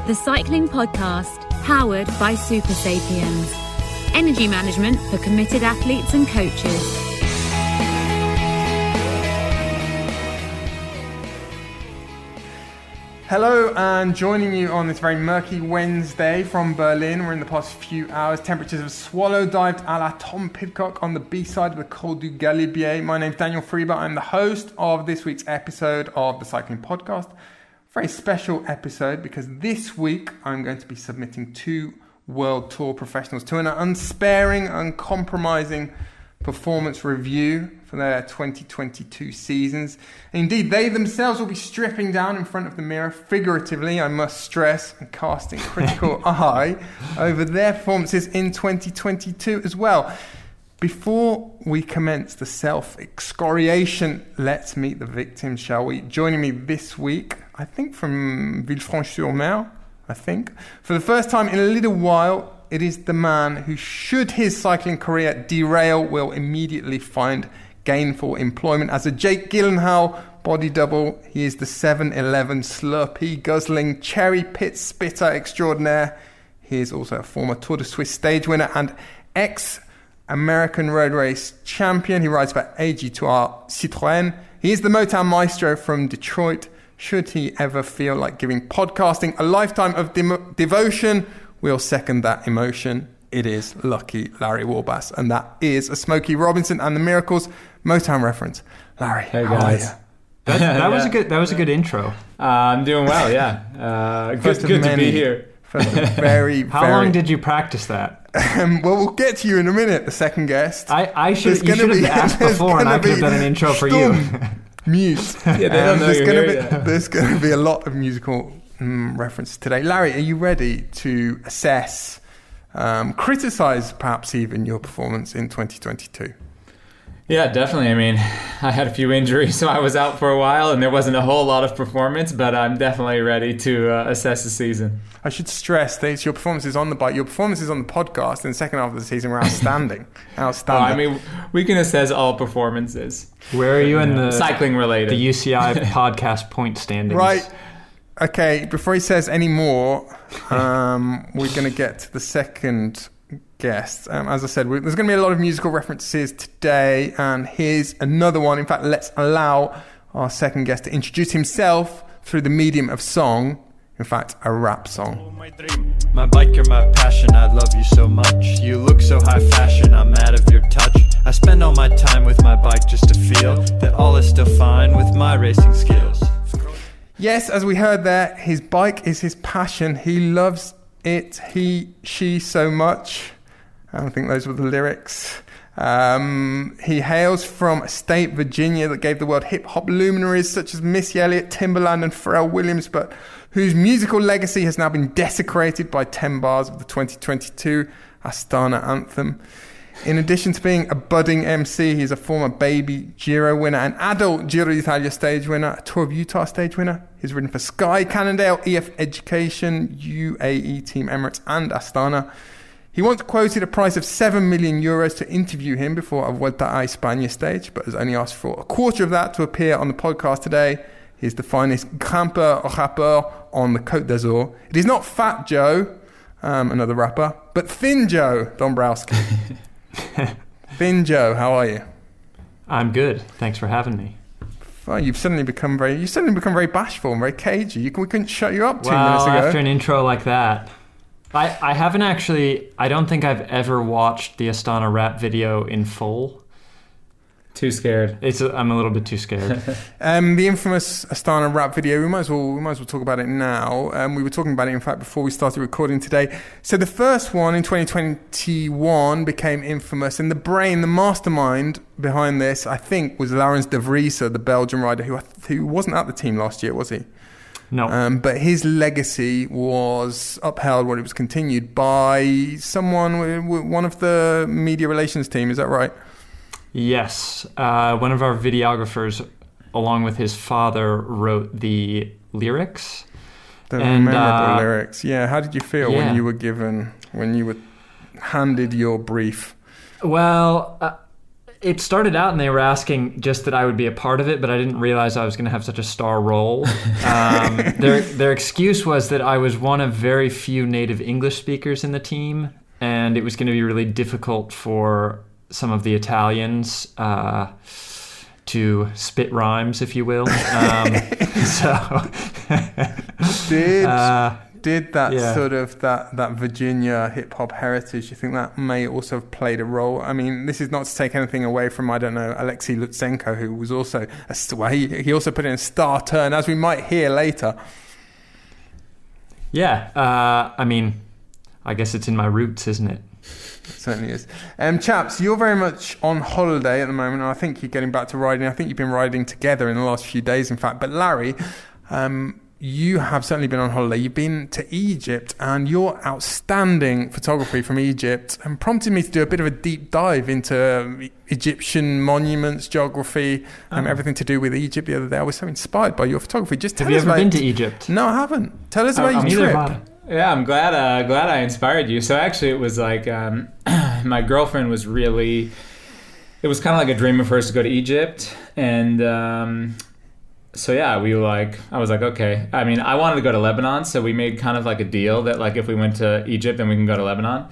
the cycling podcast powered by Super Sapiens. Energy management for committed athletes and coaches. Hello, and joining you on this very murky Wednesday from Berlin, we're in the past few hours. Temperatures have swallow dived a la Tom Pidcock on the B-side of the Col du Galibier. My name's Daniel Friebe. I'm the host of this week's episode of the Cycling Podcast. Very special episode because this week I'm going to be submitting two World Tour professionals to an unsparing, uncompromising performance review for their 2022 seasons. Indeed, they themselves will be stripping down in front of the mirror, figuratively, I must stress, and casting critical eye over their performances in 2022 as well. Before we commence the self-excoriation, let's meet the victims, shall we? Joining me this week, I think from Villefranche-sur-Mer, for the first time in a little while, it is the man who, should his cycling career derail, will immediately find gainful employment as a Jake Gyllenhaal body double. He is the 7-Eleven Slurpee guzzling cherry pit spitter extraordinaire. He is also a former Tour de Suisse stage winner and ex-American road race champion. He rides for AG2R Citroën. He is the Motown maestro from Detroit. Should he ever feel like giving podcasting a lifetime of devotion, we'll second that emotion. It is Lucky Larry Warbasse, and that is a Smokey Robinson and the Miracles Motown reference. Larry, hey guys. That was a good intro. I'm doing well, yeah. Good to be here. How long did you practice that? Well, we'll get to you in a minute. The second guest. You should have asked before, and I could have done an intro for you. Mute. Yeah, they don't know there's going to be a lot of musical references today. Larry, are you ready to assess, criticize perhaps even your performance in 2022? Yeah, definitely. I mean, I had a few injuries, so I was out for a while, and there wasn't a whole lot of performance, but I'm definitely ready to assess the season. I should stress that it's your performances on the bike, your performances on the podcast in the second half of the season were outstanding. Outstanding. I mean, we can assess all performances. Where are you in the cycling related? The UCI podcast point standings. Right. Okay, before he says any more, we're going to get to the second guest. As I said, there's going to be a lot of musical references today, and here's another one. In fact, let's allow our second guest to introduce himself through the medium of song. In fact, a rap song. My bike, you're my passion, I love you so much. You look so high fashion, I'm mad of your touch. I spend all my time with my bike just to feel that all is still fine with my racing skills. Yes, as we heard there, his bike is his passion. He loves it, she so much. I don't think those were the lyrics. He hails from a state, Virginia, that gave the world hip-hop luminaries such as Missy Elliott, Timbaland and Pharrell Williams, but whose musical legacy has now been desecrated by 10 bars of the 2022 Astana anthem. In addition to being a budding MC, he's a former baby Giro winner, an adult Giro d'Italia stage winner, a Tour of Utah stage winner. He's ridden for Sky, Cannondale, EF Education, UAE Team Emirates and Astana. He once quoted a price of 7 million euros to interview him before a Vuelta a España stage, but has only asked for a quarter of that to appear on the podcast today. He's the finest grimpeur au rappeur on the Côte d'Azur. It is not Fat Joe, another rapper, but Thin Joe Dombrowski. Thin Joe, how are you? I'm good. Thanks for having me. Oh, you've suddenly become very bashful and very cagey. We couldn't shut you up 2 minutes ago. After an intro like that. I haven't actually, I don't think I've ever watched the Astana rap video in full. Too scared. I'm a little bit too scared. The infamous Astana rap video, we might as well talk about it now. We were talking about it, in fact, before we started recording today. So the first one in 2021 became infamous, and the mastermind behind this, I think, was Laurens de Vries, the Belgian rider who wasn't at the team last year, was he? No. But his legacy was upheld when it was continued by one of the media relations team, is that right? Yes. One of our videographers, along with his father, wrote the lyrics. The memorable lyrics. Yeah. How did you feel when you were handed your brief? Well, it started out and they were asking just that I would be a part of it, but I didn't realize I was going to have such a star role. Their excuse was that I was one of very few native English speakers in the team, and it was going to be really difficult for some of the Italians to spit rhymes, if you will. Did that sort of that Virginia hip hop heritage? You think that may also have played a role? I mean, this is not to take anything away from, I don't know, Alexei Lutsenko, who was also he also put in a star turn, as we might hear later. Yeah, I mean, I guess it's in my roots, isn't it? It certainly is. Chaps, you're very much on holiday at the moment, and I think you're getting back to riding. I think you've been riding together in the last few days, in fact. But Larry, you have certainly been on holiday. You've been to Egypt, and your outstanding photography from Egypt prompted me to do a bit of a deep dive into Egyptian monuments, geography, everything to do with Egypt the other day. I was so inspired by your photography. Just tell Have you us ever about been to Egypt? No, I haven't. Tell us about your trip. Yeah, I'm glad I inspired you. So actually it was like my girlfriend was really, it was kind of like a dream of hers to go to Egypt. And so yeah, I was like, okay. I mean, I wanted to go to Lebanon, so we made kind of like a deal that like if we went to Egypt, then we can go to Lebanon.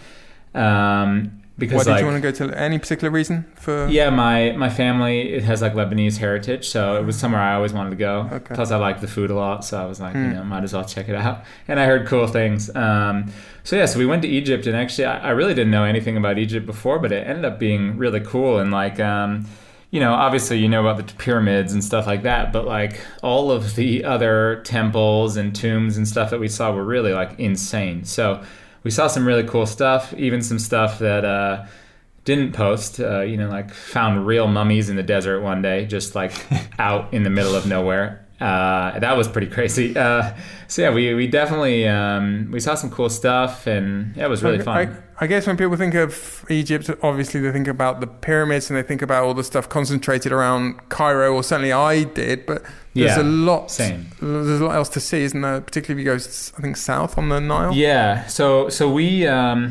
Because why did you want to go to? Any particular reason for? Yeah, my family, it has like Lebanese heritage, so it was somewhere I always wanted to go. Okay. Plus I like the food a lot, so I was like, might as well check it out. And I heard cool things. So we went to Egypt, and actually I really didn't know anything about Egypt before, but it ended up being really cool. And like, obviously you know about the pyramids and stuff like that, but like all of the other temples and tombs and stuff that we saw were really like insane. So we saw some really cool stuff, even some stuff that didn't post, like found real mummies in the desert one day, just like out in the middle of nowhere. That was pretty crazy. We definitely, we saw some cool stuff, and it was really fun. I guess when people think of Egypt, obviously they think about the pyramids and they think about all the stuff concentrated around Cairo, or certainly I did, but there's a lot. Same. There's a lot else to see, isn't there? Particularly if you go, I think, south on the Nile. Yeah. So we,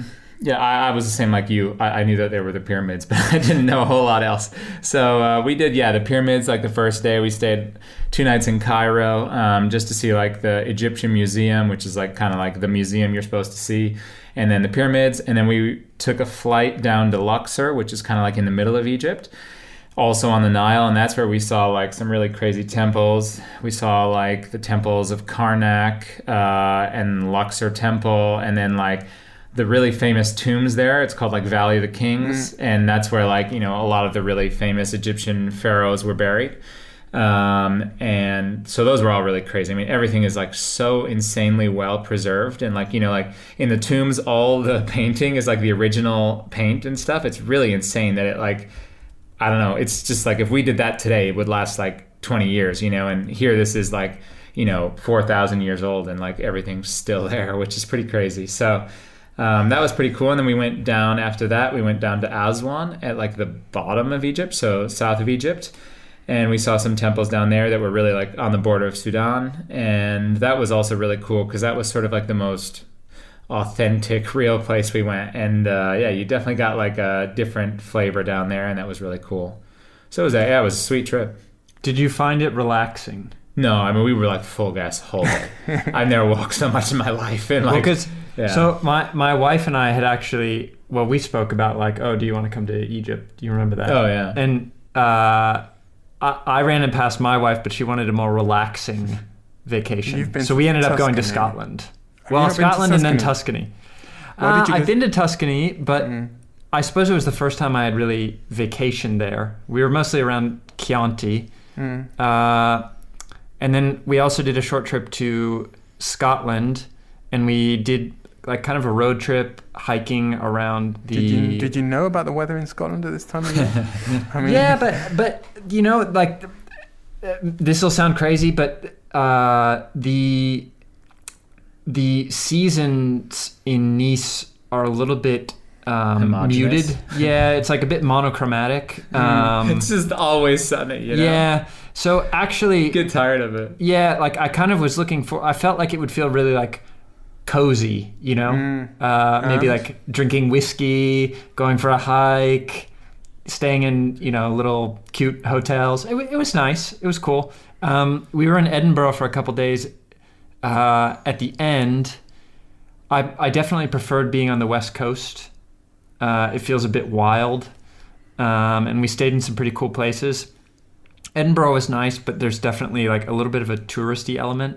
I was the same like you. I knew that there were the pyramids, but I didn't know a whole lot else. So we did, the pyramids. Like the first day, we stayed 2 nights in Cairo, just to see like the Egyptian Museum, which is like kind of like the museum you're supposed to see, and then the pyramids. And then we took a flight down to Luxor, which is kind of like in the middle of Egypt, also on the Nile, and that's where we saw like some really crazy temples. We saw like the temples of Karnak and Luxor Temple, and then like the really famous tombs there. It's called like Valley of the Kings, and that's where like a lot of the really famous Egyptian pharaohs were buried. And so those were all really crazy. I mean, everything is like so insanely well preserved, and like like in the tombs, all the painting is like the original paint and stuff. It's really insane that it like, I don't know, it's just like if we did that today, it would last like 20 years, and here this is like 4,000 years old, and like everything's still there, which is pretty crazy. So that was pretty cool. And then we went down after that. We went down to Aswan at like the bottom of Egypt, so south of Egypt. And we saw some temples down there that were really like on the border of Sudan. And that was also really cool because that was sort of like the most authentic, real place we went. And you definitely got like a different flavor down there, and that was really cool. So it was a sweet trip. Did you find it relaxing? No, I mean, we were like full gas the whole day. I've never walked so much in my life. And like, So my wife and I had actually, we spoke about like, oh, do you want to come to Egypt? Do you remember that? Oh, yeah. And I ran it past my wife, but she wanted a more relaxing vacation. So we ended up going to Scotland. Scotland and then Tuscany. I've been to Tuscany, but I suppose it was the first time I had really vacationed there. We were mostly around Chianti. And then we also did a short trip to Scotland, and we did like kind of a road trip hiking around the... Did you know about the weather in Scotland at this time of year? I mean... Yeah, but like this will sound crazy, but the seasons in Nice are a little bit muted. Yeah, it's like a bit monochromatic. It's just always sunny, Yeah. So actually... Get tired of it. Yeah, like I kind of was looking for... I felt like it would feel really like cozy, maybe like drinking whiskey, going for a hike, staying in, little cute hotels. It was nice. It was cool. We were in Edinburgh for a couple days. At the end, I definitely preferred being on the West Coast. It feels a bit wild. And we stayed in some pretty cool places. Edinburgh was nice, but there's definitely like a little bit of a touristy element,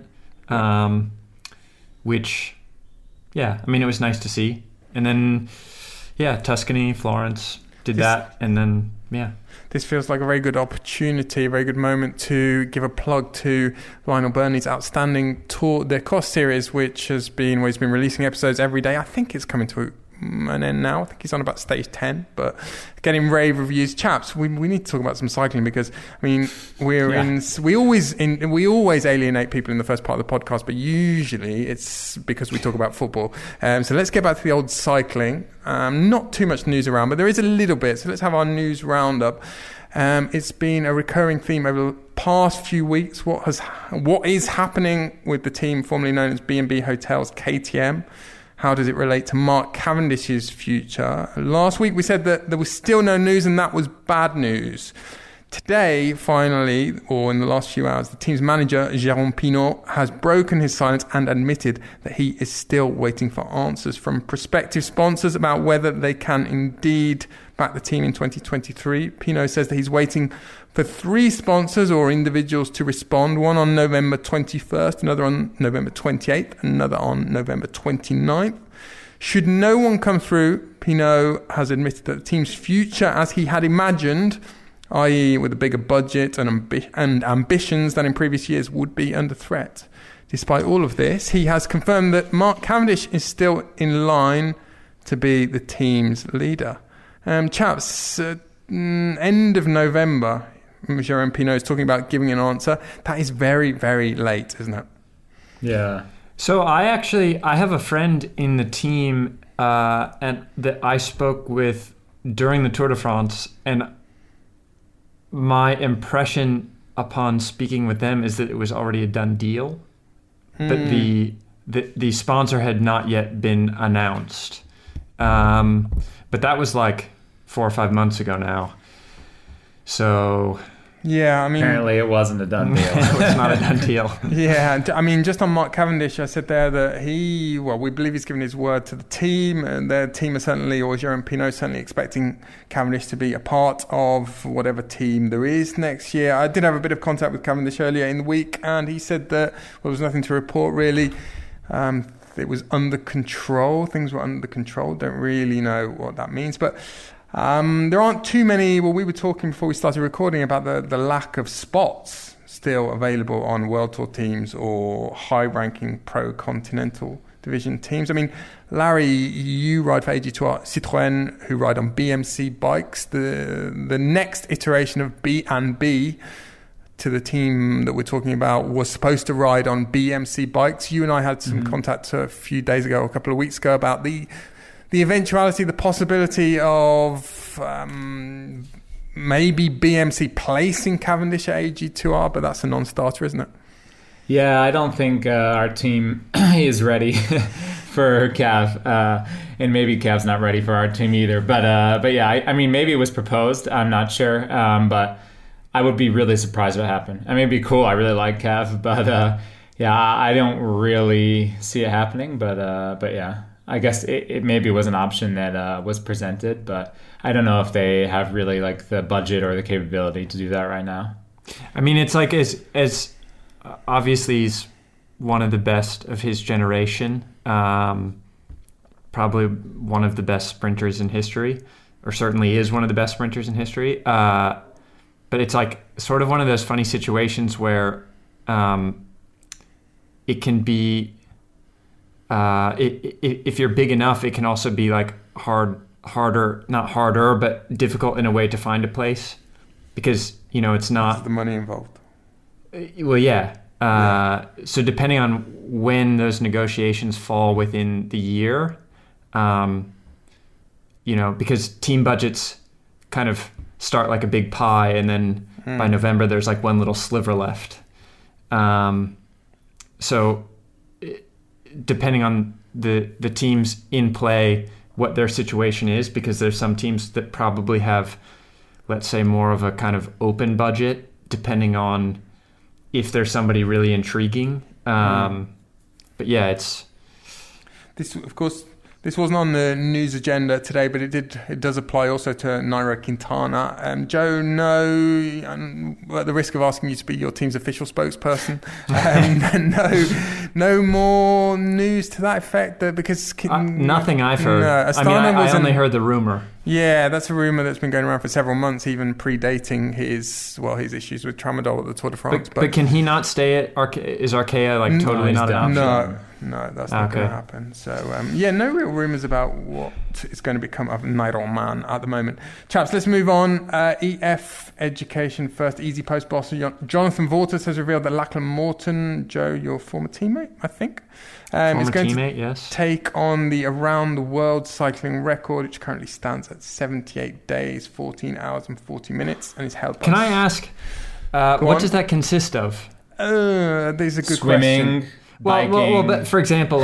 which, it was nice to see. And then, Tuscany, Florence, did that, and then, This feels like a very good opportunity, a very good moment to give a plug to Lionel Birnie's outstanding Tour de Coste series, which has been, he's been releasing episodes every day. I think it's coming to an end now. I think he's on about stage 10, but getting rave reviews. Chaps, we need to talk about some cycling, because we always alienate people in the first part of the podcast, but usually it's because we talk about football. So let's get back to the old cycling. Not too much news around, but there is a little bit, so let's have our news roundup. It's been a recurring theme over the past few weeks. What is happening with the team formerly known as B&B Hotels KTM? How does it relate to Mark Cavendish's future? Last week we said that there was still no news, and that was bad news. Today, finally, or in the last few hours, the team's manager, Jérôme Pinault, has broken his silence and admitted that he is still waiting for answers from prospective sponsors about whether they can indeed back the team in 2023. Pinault says that he's waiting for 3 sponsors or individuals to respond, one on November 21st, another on November 28th, another on November 29th. Should no one come through, Pinault has admitted that the team's future, as he had imagined, i.e. with a bigger budget and ambitions than in previous years, would be under threat. Despite all of this, he has confirmed that Mark Cavendish is still in line to be the team's leader. Chaps, end of November, Jérôme Pinault is talking about giving an answer. That is very, very late, isn't it? Yeah. So I have a friend in the team and that I spoke with during the Tour de France, and my impression upon speaking with them is that it was already a done deal, but the sponsor had not yet been announced. But that was like 4 or 5 months ago now. So yeah, apparently it wasn't a done deal. It was not a done deal. Yeah, just on Mark Cavendish, I said there that we believe he's given his word to the team, and their team is certainly, or Jérôme Pinault is certainly expecting Cavendish to be a part of whatever team there is next year. I did have a bit of contact with Cavendish earlier in the week, and he said that there was nothing to report really. It was under control. Things were under control. Don't really know what that means, but there aren't too many. Well, we were talking before we started recording about the lack of spots still available on World Tour teams or high-ranking Pro Continental Division teams. Larry, you ride for AG2R Citroën, who ride on BMC bikes. The next iteration of B&B to the team that we're talking about was supposed to ride on BMC bikes. You and I had some contact a few days ago, a couple of weeks ago, about the eventuality, the possibility of maybe BMC placing Cavendish at AG2R, but that's a non-starter, isn't it? Yeah, I don't think our team is ready for Cav, and maybe Cav's not ready for our team either. But yeah, maybe it was proposed. I'm not sure, but I would be really surprised if it happened. It'd be cool. I really like Cav, but I don't really see it happening. But yeah. I guess it maybe was an option that was presented, but I don't know if they have really like the budget or the capability to do that right now. It's like as obviously he's one of the best of his generation, probably one of the best sprinters in history, or certainly is one of the best sprinters in history. But it's like sort of one of those funny situations where it can be. If you're big enough, it can also be like not harder, but difficult in a way to find a place, because it's not. That's the money involved. Well, yeah. So depending on when those negotiations fall within the year, because team budgets kind of start like a big pie, and then by November there's like one little sliver left. So depending on the teams in play, what their situation is, because there's some teams that probably have let's say, more of a kind of open budget, depending on if there's somebody really intriguing. But yeah, it's... This, of course, this wasn't on the news agenda today, but it does apply also to Nairo Quintana. Joe, at the risk of asking you to be your team's official spokesperson, no more news to that effect? Because nothing I've heard. No, I only heard the rumor. Yeah, that's a rumor that's been going around for several months, even predating his issues with Tramadol at the Tour de France. But can he not stay at Is Arkea totally not an option? No, that's not going to happen. So, no real rumours about what is going to become of Nairo Man at the moment. Chaps, let's move on. EF Education First Easy Post boss Jonathan Vaughters has revealed that Lachlan Morton, Joe, your former teammate, I think, is going to take on the Around the World cycling record, which currently stands at 78 days, 14 hours and 40 minutes, and is held by... Can I ask, what does that consist of? These are good Swimming, questions. Well, but for example,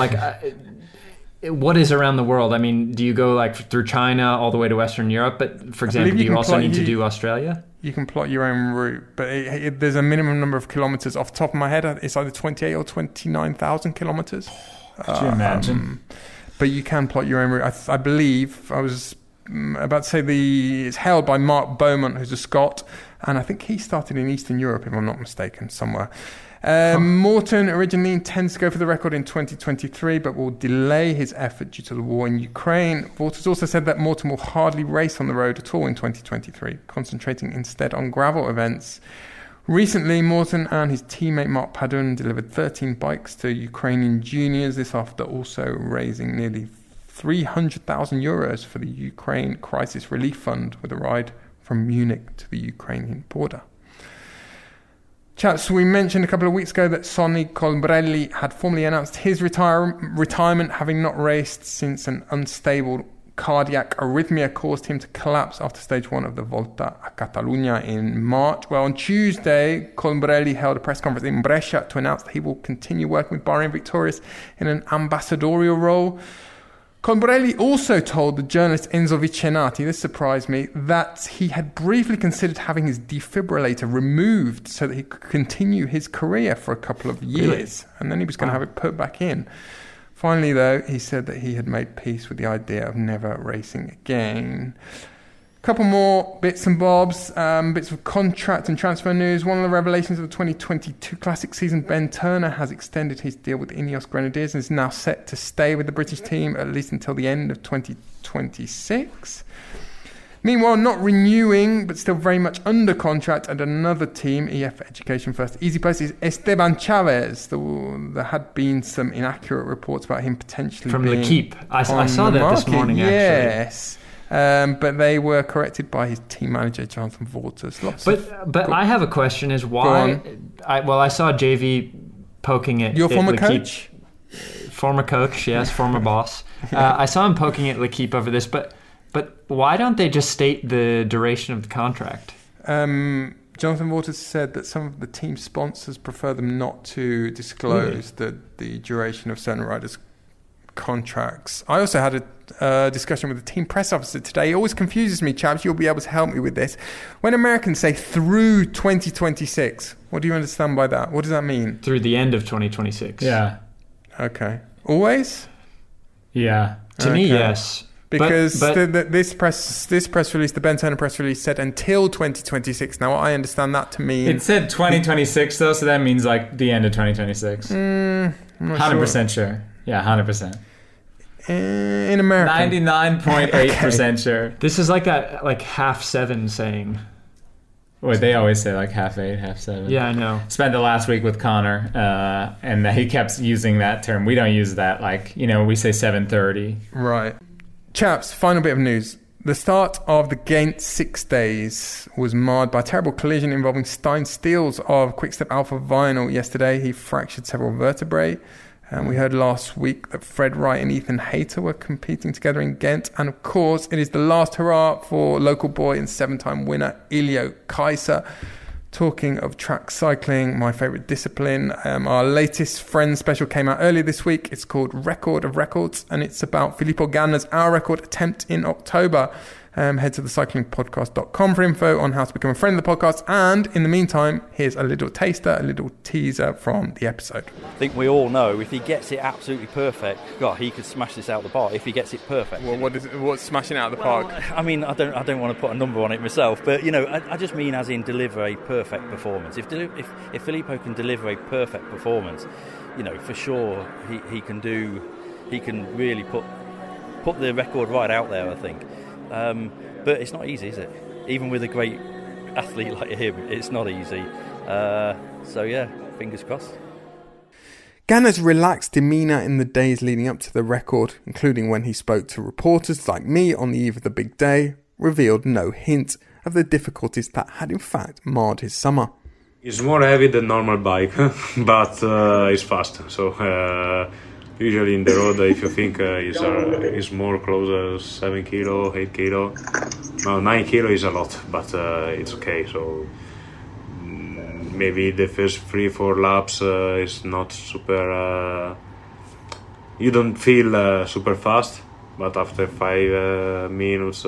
what is around the world? I mean, do you go through China all the way to Western Europe? But for example, do you also need to do Australia? You can plot your own route, but there's a minimum number of kilometers. Off the top of my head, it's either 28 or 29,000 kilometers. Could you imagine? But you can plot your own route. I believe I was about to say it's held by Mark Beaumont, who's a Scot, and I think he started in Eastern Europe, if I'm not mistaken, somewhere. Morton originally intends to go for the record in 2023, but will delay his effort due to the war in Ukraine. Vaughters also said that Morton will hardly race on the road at all in 2023, concentrating instead on gravel events. Recently, Morton and his teammate Mark Padun delivered 13 bikes to Ukrainian juniors, this after also raising nearly 300,000 euros for the Ukraine Crisis Relief Fund with a ride from Munich to the Ukrainian border. Chaps, we mentioned a couple of weeks ago that Sonny Colbrelli had formally announced his retirement, having not raced since an unstable cardiac arrhythmia caused him to collapse after stage 1 of the Volta a Catalunya in March. Well, on Tuesday, Colbrelli held a press conference in Brescia to announce that he will continue working with Bahrain Victorious in an ambassadorial role. Colbrelli also told the journalist Enzo Vicenati, this surprised me, that he had briefly considered having his defibrillator removed so that he could continue his career for a couple of years. Really? And then he was going to have it put back in. Finally, though, he said that he had made peace with the idea of never racing again. A couple more bits and bobs, bits of contract and transfer news. One of the revelations of the 2022 Classic season, Ben Turner, has extended his deal with Ineos Grenadiers and is now set to stay with the British team at least until the end of 2026. Meanwhile, not renewing, but still very much under contract at another team, EF Education First Easy Post, is Esteban Chavez. There had been some inaccurate reports about him potentially from being L'Equipe. I saw that this morning, actually. Yes. But they were corrected by his team manager, Jonathan Vaughters. But I have a question: is why? I saw JV poking at your former coach, former coach, yes, former boss. I saw him poking at L'Equipe over this, but why don't they just state the duration of the contract? Jonathan Vaughters said that some of the team sponsors prefer them not to disclose the duration of certain riders' contracts. I also had a discussion with the team press officer today. It always confuses me, chaps. You'll be able to help me with this. When Americans say through 2026, what do you understand by that? What does that mean? Through the end of 2026. Yeah. Okay. Always? Yeah. To me, yes. Because this press release, the Ben Turner press release, said until 2026. Now, I understand that to mean... It said 2026, though, so that means the end of 2026. 100% sure. Yeah, 100%. In America. 99.8% sure. This is like that, half seven saying. Wait, they always say half 8, half 7. Yeah, I know. Spent the last week with Connor, and he kept using that term. We don't use that. We say 7:30. Right. Chaps, final bit of news. The start of the Ghent 6 days was marred by a terrible collision involving Stein Steels of Quickstep Alpha Vinyl yesterday. He fractured several vertebrae. And we heard last week that Fred Wright and Ethan Hayter were competing together in Ghent. And of course, it is the last hurrah for local boy and 7-time winner Ilio Kaiser. Talking of track cycling, my favourite discipline, our latest Friends special came out earlier this week. It's called Record of Records, and it's about Filippo Ganna's hour record attempt in October. Head to thecyclingpodcast.com for info on how to become a friend of the podcast. And in the meantime, here's a little taster, a little teaser from the episode. I think we all know if he gets it absolutely perfect, God, he could smash this out of the park if he gets it perfect. Well, what's smashing out of the park? I mean, I don't want to put a number on it myself, but I just mean as in deliver a perfect performance. If Filippo can deliver a perfect performance, for sure he can really put the record right out there, I think. But it's not easy, is it? Even with a great athlete like him, it's not easy. So yeah, fingers crossed. Ganna's relaxed demeanour in the days leading up to the record, including when he spoke to reporters like me on the eve of the big day, revealed no hint of the difficulties that had in fact marred his summer. It's more heavy than normal bike, but it's fast. So usually in the road, if you think it's more closer 7 kilo, 8 kilo. No, 9 kilo is a lot, but it's okay. So maybe the first 3-4 laps is not super. You don't feel super fast, but after 5 minutes,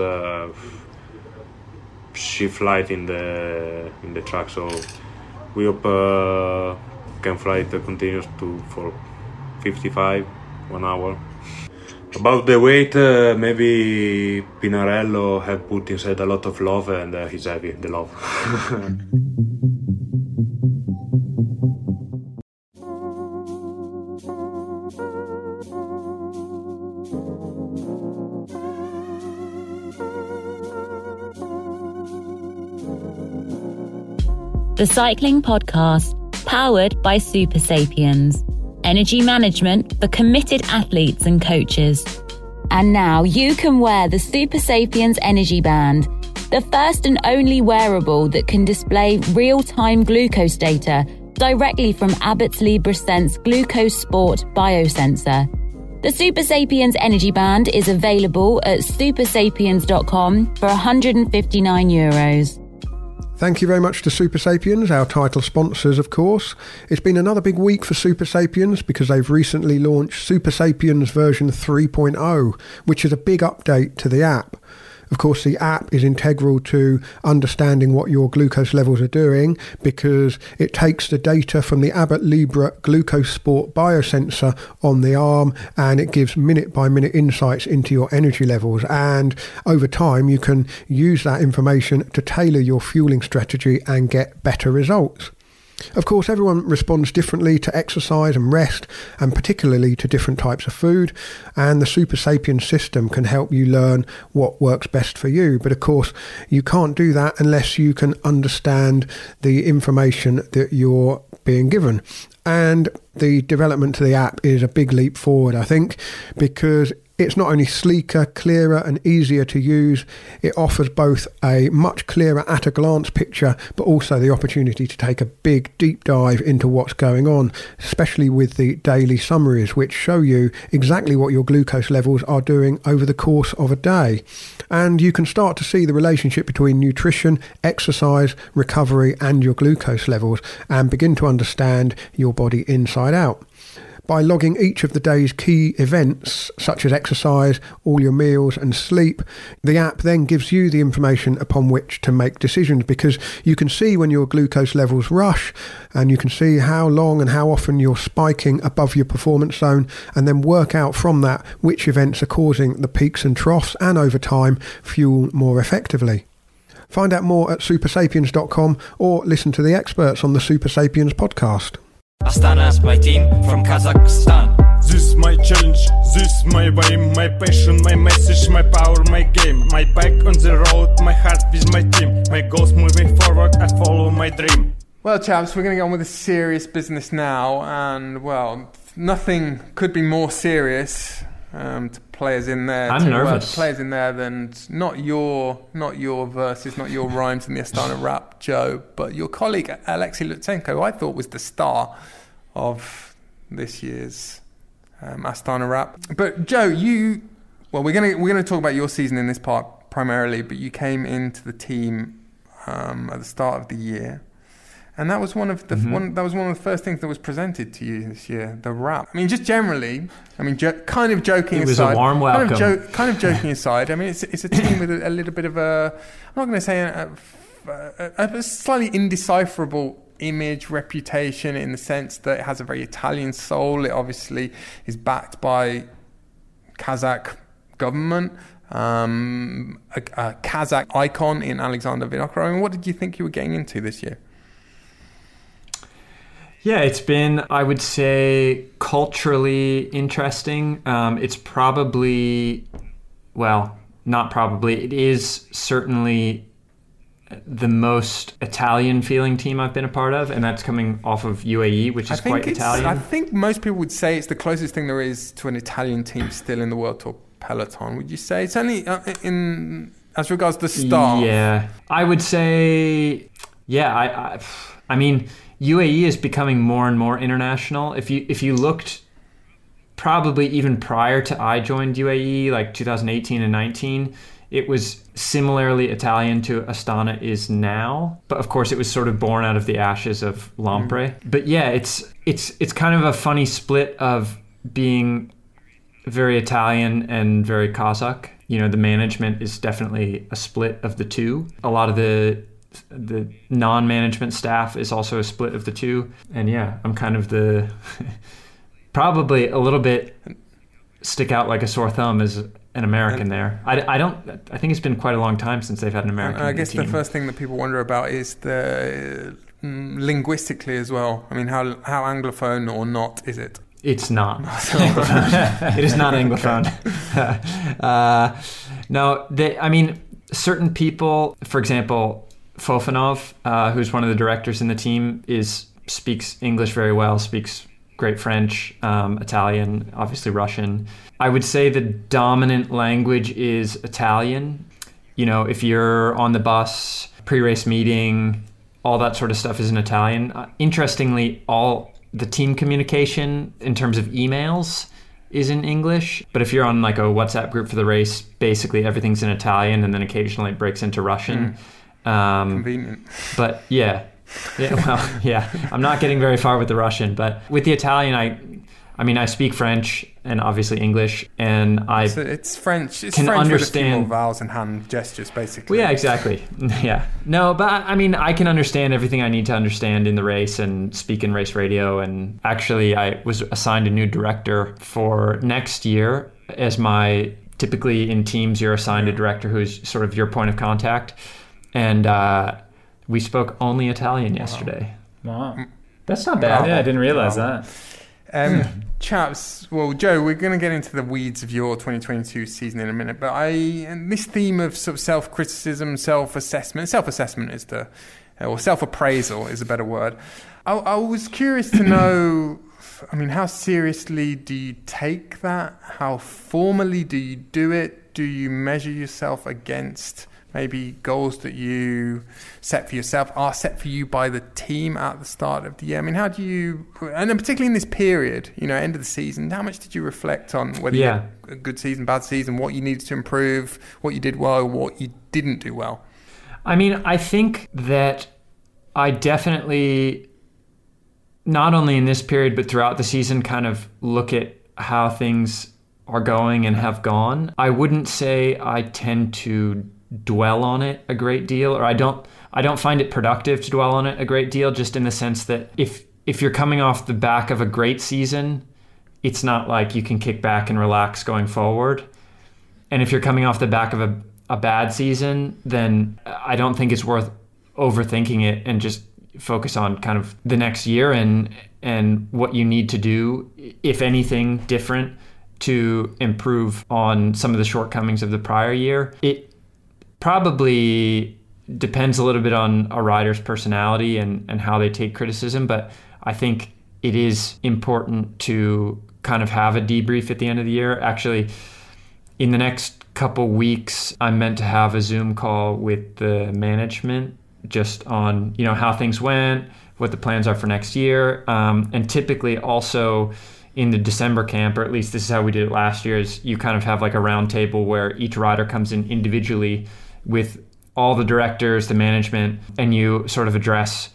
she flight in the track. So we hope can flight continues for 55 1 hour. About the weight, maybe Pinarello have put inside a lot of love, and he's heavy, the love. The Cycling Podcast, powered by Super Sapiens. Energy management for committed athletes and coaches. And now you can wear the Super Sapiens Energy Band, the first and only wearable that can display real-time glucose data directly from Abbott's Libre-Sense Glucose Sport biosensor. The Super Sapiens Energy Band is available at supersapiens.com for €159. Thank you very much to Super Sapiens, our title sponsors, of course. It's been another big week for Super Sapiens because they've recently launched Super Sapiens version 3.0, which is a big update to the app. Of course, the app is integral to understanding what your glucose levels are doing because it takes the data from the Abbott Libre Glucose Sport biosensor on the arm and it gives minute-by-minute insights into your energy levels. And over time, you can use that information to tailor your fueling strategy and get better results. Of course, everyone responds differently to exercise and rest, and particularly to different types of food, and the Super Sapiens system can help you learn what works best for you. But of course, you can't do that unless you can understand the information that you're being given. And the development to the app is a big leap forward, I think, because it's not only sleeker, clearer and easier to use, it offers both a much clearer at-a-glance picture, but also the opportunity to take a big deep dive into what's going on, especially with the daily summaries, which show you exactly what your glucose levels are doing over the course of a day. And you can start to see the relationship between nutrition, exercise, recovery and your glucose levels, and begin to understand your body inside out. By logging each of the day's key events, such as exercise, all your meals and sleep, the app then gives you the information upon which to make decisions, because you can see when your glucose levels rush and you can see how long and how often you're spiking above your performance zone, and then work out from that which events are causing the peaks and troughs and over time fuel more effectively. Find out more at supersapiens.com or listen to the experts on the Super Sapiens podcast. Astana's my team from Kazakhstan. This is my challenge, this is my way, my passion, my message, my power, my game. My back on the road, my heart with my team. My goals moving forward, I follow my dream. Well, chaps, we're going to get on with the serious business now, and well, nothing could be more serious to players in there. I'm nervous. Players in there than not your verses, not your rhymes in the Astana rap, Joe, but your colleague Alexei Lutsenko, who I thought was the star of this year's Astana rap. But Joe, we're going to talk about your season in this part primarily, but you came into the team at the start of the year. And that was one of the first things that was presented to you this year, the wrap. I mean, just generally, kind of joking aside. It was a warm welcome. Kind of joking aside. I mean, it's a team with a little bit of a, I'm not going to say a slightly indecipherable image, reputation, in the sense that it has a very Italian soul. It obviously is backed by Kazakh government, a Kazakh icon in Alexander Vinokurov. I mean, what did you think you were getting into this year? Yeah, it's been, I would say, culturally interesting. It's probably, well, not probably, it is certainly the most Italian feeling team I've been a part of, and that's coming off of UAE, which is quite Italian. I think most people would say it's the closest thing there is to an Italian team still in the World Tour peloton. Would you say? It's only as regards the staff. Yeah, I would say, yeah, I mean, UAE is becoming more and more international. If you looked probably even prior to I joined UAE, like 2018 and 19, it was similarly Italian to Astana is now. But of course, it was sort of born out of the ashes of Lampre. But yeah, it's kind of a funny split of being very Italian and very Kazakh. You know, the management is definitely a split of the two. A lot of the non-management staff is also a split of the two. And yeah, I'm kind of the probably a little bit stick out like a sore thumb as an American there. I think it's been quite a long time since they've had an American I guess team. The first thing that people wonder about is the linguistically as well. I mean, how Anglophone or not is it? It's not. It is not Anglophone. No, I mean, certain people, for example, Fofanov, who's one of the directors in the team, speaks English very well, speaks great French, Italian, obviously Russian. I would say the dominant language is Italian. You know, if you're on the bus, pre-race meeting, all that sort of stuff is in Italian. Interestingly, all the team communication in terms of emails is in English. But if you're on like a WhatsApp group for the race, basically everything's in Italian, and then occasionally it breaks into Russian. Convenient. But yeah, well, yeah. I'm not getting very far with the Russian, but with the Italian, I mean, I speak French and obviously English, and it's French. It's can French understand with a few more vowels and hand gestures, basically. Well, yeah, exactly. Yeah. No, but I mean, I can understand everything I need to understand in the race and speak in race radio. And actually, I was assigned a new director for next year. Typically in teams, you're assigned a director who's sort of your point of contact. And we spoke only Italian yesterday. Wow. That's not bad. Yeah, I didn't realize that. Chaps, well, Joe, we're going to get into the weeds of your 2022 season in a minute, but this theme of sort of self-criticism, self-assessment is or self-appraisal is a better word. I was curious to know, I mean, how seriously do you take that? How formally do you do it? Do you measure yourself against maybe goals that you set for yourself are set for you by the team at the start of the year? I mean, how do you, and then particularly in this period, you know, end of the season, how much did you reflect on whether you had a good season, bad season, what you needed to improve, what you did well, what you didn't do well? I mean, I think that I definitely, not only in this period, but throughout the season, kind of look at how things are going and have gone. I wouldn't say I tend to dwell on it a great deal, or I don't find it productive to dwell on it a great deal, just in the sense that if you're coming off the back of a great season, it's not like you can kick back and relax going forward. And if you're coming off the back of a bad season, then I don't think it's worth overthinking it and just focus on kind of the next year and what you need to do, if anything, different to improve on some of the shortcomings of the prior year. It probably depends a little bit on a rider's personality and how they take criticism, but I think it is important to kind of have a debrief at the end of the year. Actually, in the next couple weeks, I'm meant to have a Zoom call with the management just on, you know, how things went, what the plans are for next year, and typically also in the December camp, or at least this is how we did it last year, is you kind of have like a round table where each rider comes in individually with all the directors, the management, and you sort of address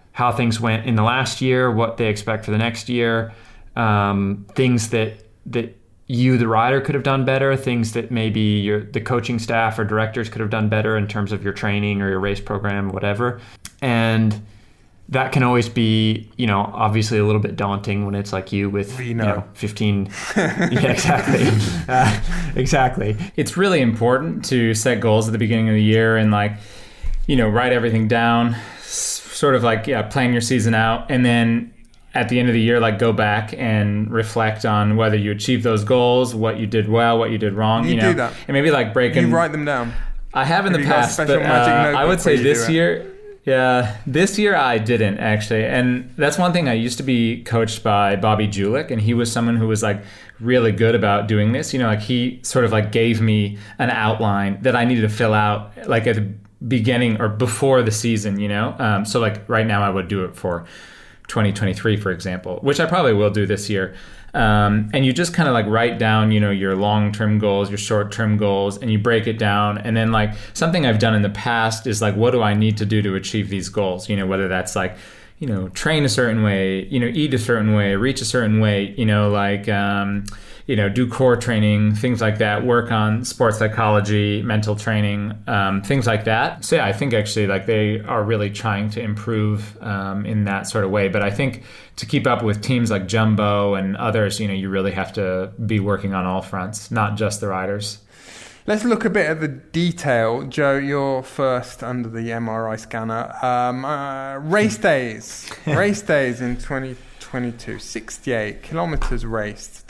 how things went in the last year, what they expect for the next year, things that you, the rider, could have done better, things that maybe the coaching staff or directors could have done better in terms of your training or your race program, whatever. And that can always be, obviously a little bit daunting when it's like you with 15. Yeah, exactly. Exactly. It's really important to set goals at the beginning of the year and write everything down, sort of plan your season out, and then at the end of the year, go back and reflect on whether you achieved those goals, what you did well, what you did wrong. You do that. And maybe break You write them down. I have in the past, but I would say this year, I didn't actually. And that's one thing. I used to be coached by Bobby Julich, and he was someone who was really good about doing this. He sort of gave me an outline that I needed to fill out at the beginning or before the season, So right now I would do it for 2023, for example, which I probably will do this year. And you just kind of write down, your long-term goals, your short-term goals, and you break it down. And then something I've done in the past is what do I need to do to achieve these goals? Whether that's train a certain way, eat a certain way, reach a certain weight, do core training, things like that, work on sports psychology, mental training, things like that. So yeah, I think actually they are really trying to improve in that sort of way. But I think to keep up with teams like Jumbo and others, you really have to be working on all fronts, not just the riders. Let's look a bit at the detail. Joe, you're first under the MRI scanner. Race days in 2022, 68 kilometers raced,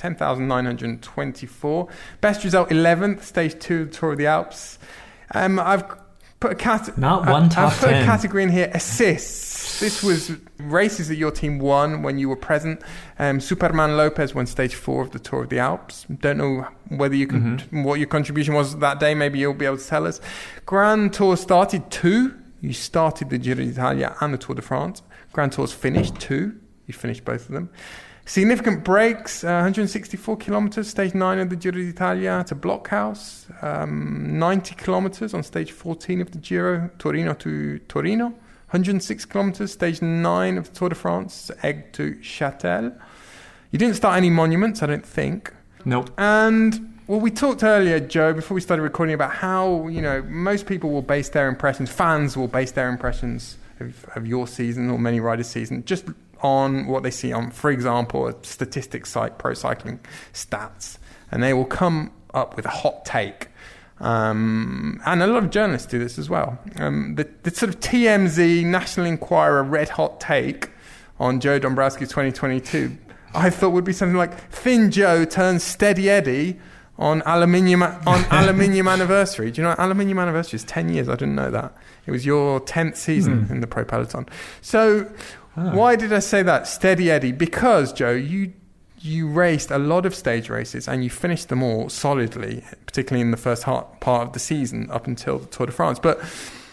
10,924. Best result 11th, stage 2 of the Tour of the Alps. I've put a category in here, assists. This was races that your team won when you were present. Superman Lopez won stage 4 of the Tour of the Alps. Don't know whether you can, what your contribution was that day. Maybe you'll be able to tell us. Grand Tour started 2. You started the Giro d'Italia and the Tour de France. Grand Tours finished 2. You finished both of them. Significant breaks, 164 kilometers, stage 9 of the Giro d'Italia to Blockhouse. 90 kilometers on stage 14 of the Giro, Torino to Torino. 106 kilometers, stage 9 of the Tour de France, Aigle to Châtel. You didn't start any monuments, I don't think. Nope. And we talked earlier, Joe, before we started recording, about how most people will base their impressions, fans will base their impressions of your season or many riders' season just on what they see on, for example, a statistics site, Pro Cycling Stats, and they will come up with a hot take. And a lot of journalists do this as well. The sort of TMZ, National Enquirer, red hot take on Joe Dombrowski's 2022, I thought would be something like Thin Joe turns Steady Eddie on aluminium anniversary. Do you know aluminium anniversary is 10 years? I didn't know that. It was your 10th season in the Pro Peloton. So why did I say that? Steady Eddie. Because, Joe, you raced a lot of stage races and you finished them all solidly, particularly in the first part of the season up until the Tour de France. But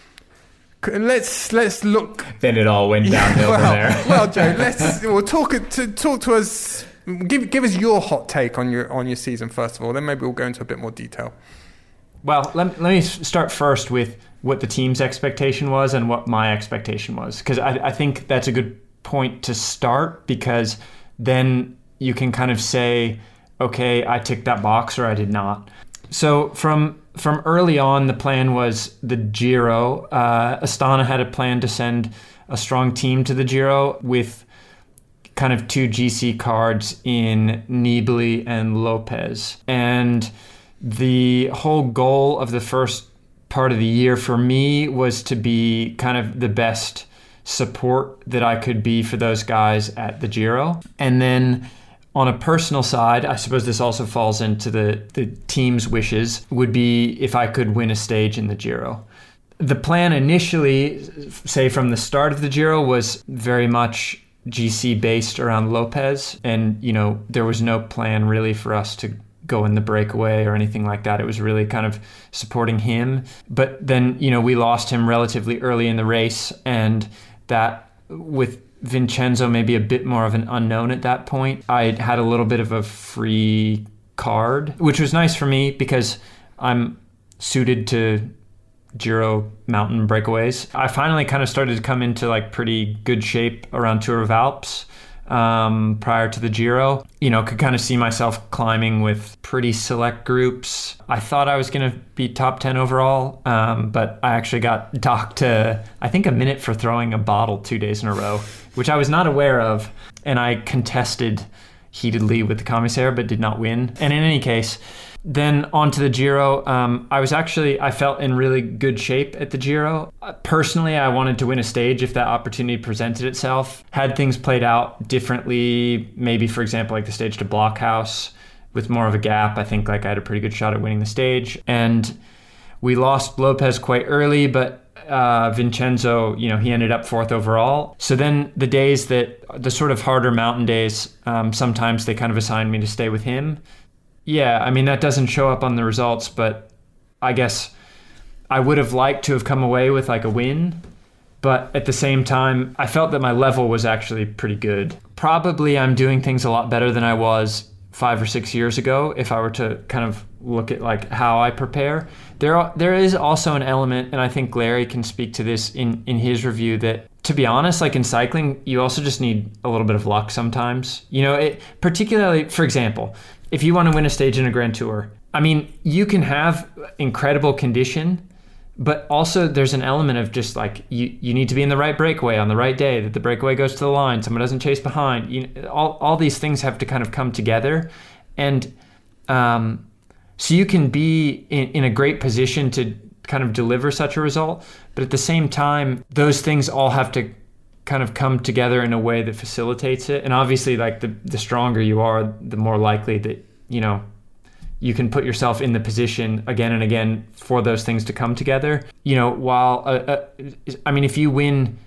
let's look. Then it all went downhill from there. Well, Joe, talk to us. Give us your hot take on your season first of all. Then maybe we'll go into a bit more detail. Well, let me start first with what the team's expectation was and what my expectation was, because I think that's a good point to start, because then you can kind of say, okay, I ticked that box or I did not. So from early on, the plan was the Giro. Astana had a plan to send a strong team to the Giro with kind of 2 GC cards in Nibali and Lopez. And the whole goal of the first part of the year for me was to be kind of the best support that I could be for those guys at the Giro. And then on a personal side, I suppose this also falls into the team's wishes, would be if I could win a stage in the Giro. The plan initially, say from the start of the Giro, was very much GC based around Lopez. And, there was no plan really for us to go in the breakaway or anything like that. It was really kind of supporting him. But then, we lost him relatively early in the race, and that with Vincenzo maybe a bit more of an unknown at that point, I had a little bit of a free card, which was nice for me because I'm suited to Giro mountain breakaways. I finally kind of started to come into like pretty good shape around Tour of Alps prior to the Giro. You know, could kind of see myself climbing with pretty select groups. I thought I was going to be top 10 overall, but I actually got docked to, I think, a minute for throwing a bottle 2 days in a row, which I was not aware of. And I contested heatedly with the commissaire, but did not win. And in any case, then on to the Giro. I felt in really good shape at the Giro. Personally, I wanted to win a stage if that opportunity presented itself. Had things played out differently, maybe, for example, like the stage to Blockhouse with more of a gap, I think like I had a pretty good shot at winning the stage. And we lost Lopez quite early, but Vincenzo, you know, he ended up 4th overall. So then the sort of harder mountain days, sometimes they kind of assigned me to stay with him. Yeah, I mean, that doesn't show up on the results, but I guess I would have liked to have come away with like a win. But at the same time, I felt that my level was actually pretty good. Probably I'm doing things a lot better than I was 5 or 6 years ago if I were to kind of look at like how I prepare. There is also an element, and I think Larry can speak to this in his review, that to be honest, like in cycling, you also just need a little bit of luck sometimes. You know, particularly, for example, if you want to win a stage in a Grand Tour, I mean, you can have incredible condition, but also there's an element of just like you need to be in the right breakaway on the right day, that the breakaway goes to the line, someone doesn't chase behind. All these things have to kind of come together. And so you can be in a great position to kind of deliver such a result, but at the same time, those things all have to kind of come together in a way that facilitates it. And obviously, like the stronger you are, the more likely that, you know, you can put yourself in the position again and again for those things to come together. You know, while, I mean, if you win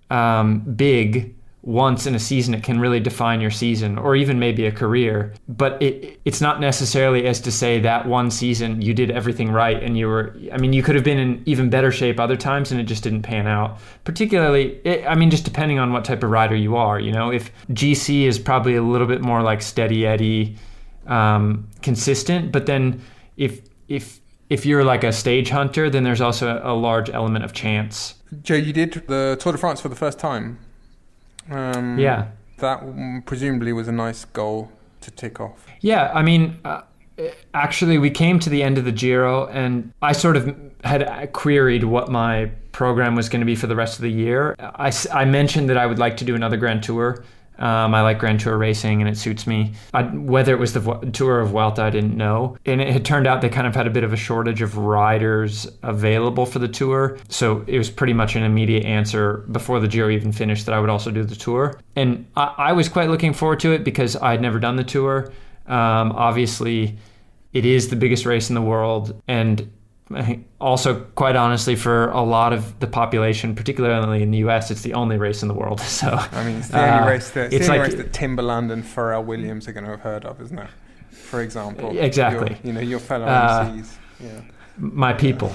big once in a season, it can really define your season or even maybe a career. But it's not necessarily as to say that one season you did everything right and you could have been in even better shape other times and it just didn't pan out. Particularly, just depending on what type of rider you are. You know, if GC is probably a little bit more like steady Eddie, consistent, but then if you're like a stage hunter, then there's also a large element of chance. Joe, you did the Tour de France for the first time. Yeah. That presumably was a nice goal to tick off. Yeah, I mean, actually we came to the end of the Giro and I sort of had queried what my program was going to be for the rest of the year. I mentioned that I would like to do another Grand Tour. I like Grand Tour racing and it suits me. Whether it was the Tour of Vuelta, I didn't know. And it had turned out they kind of had a bit of a shortage of riders available for the Tour. So it was pretty much an immediate answer before the Giro even finished that I would also do the Tour. And I was quite looking forward to it because I'd never done the Tour. Obviously, it is the biggest race in the world. And also, quite honestly, for a lot of the population, particularly in the US, it's the only race in the world. So I mean, it's the only race that Timberland and Pharrell Williams are going to have heard of, isn't it? For example, exactly. Your fellow MCs, yeah, my people.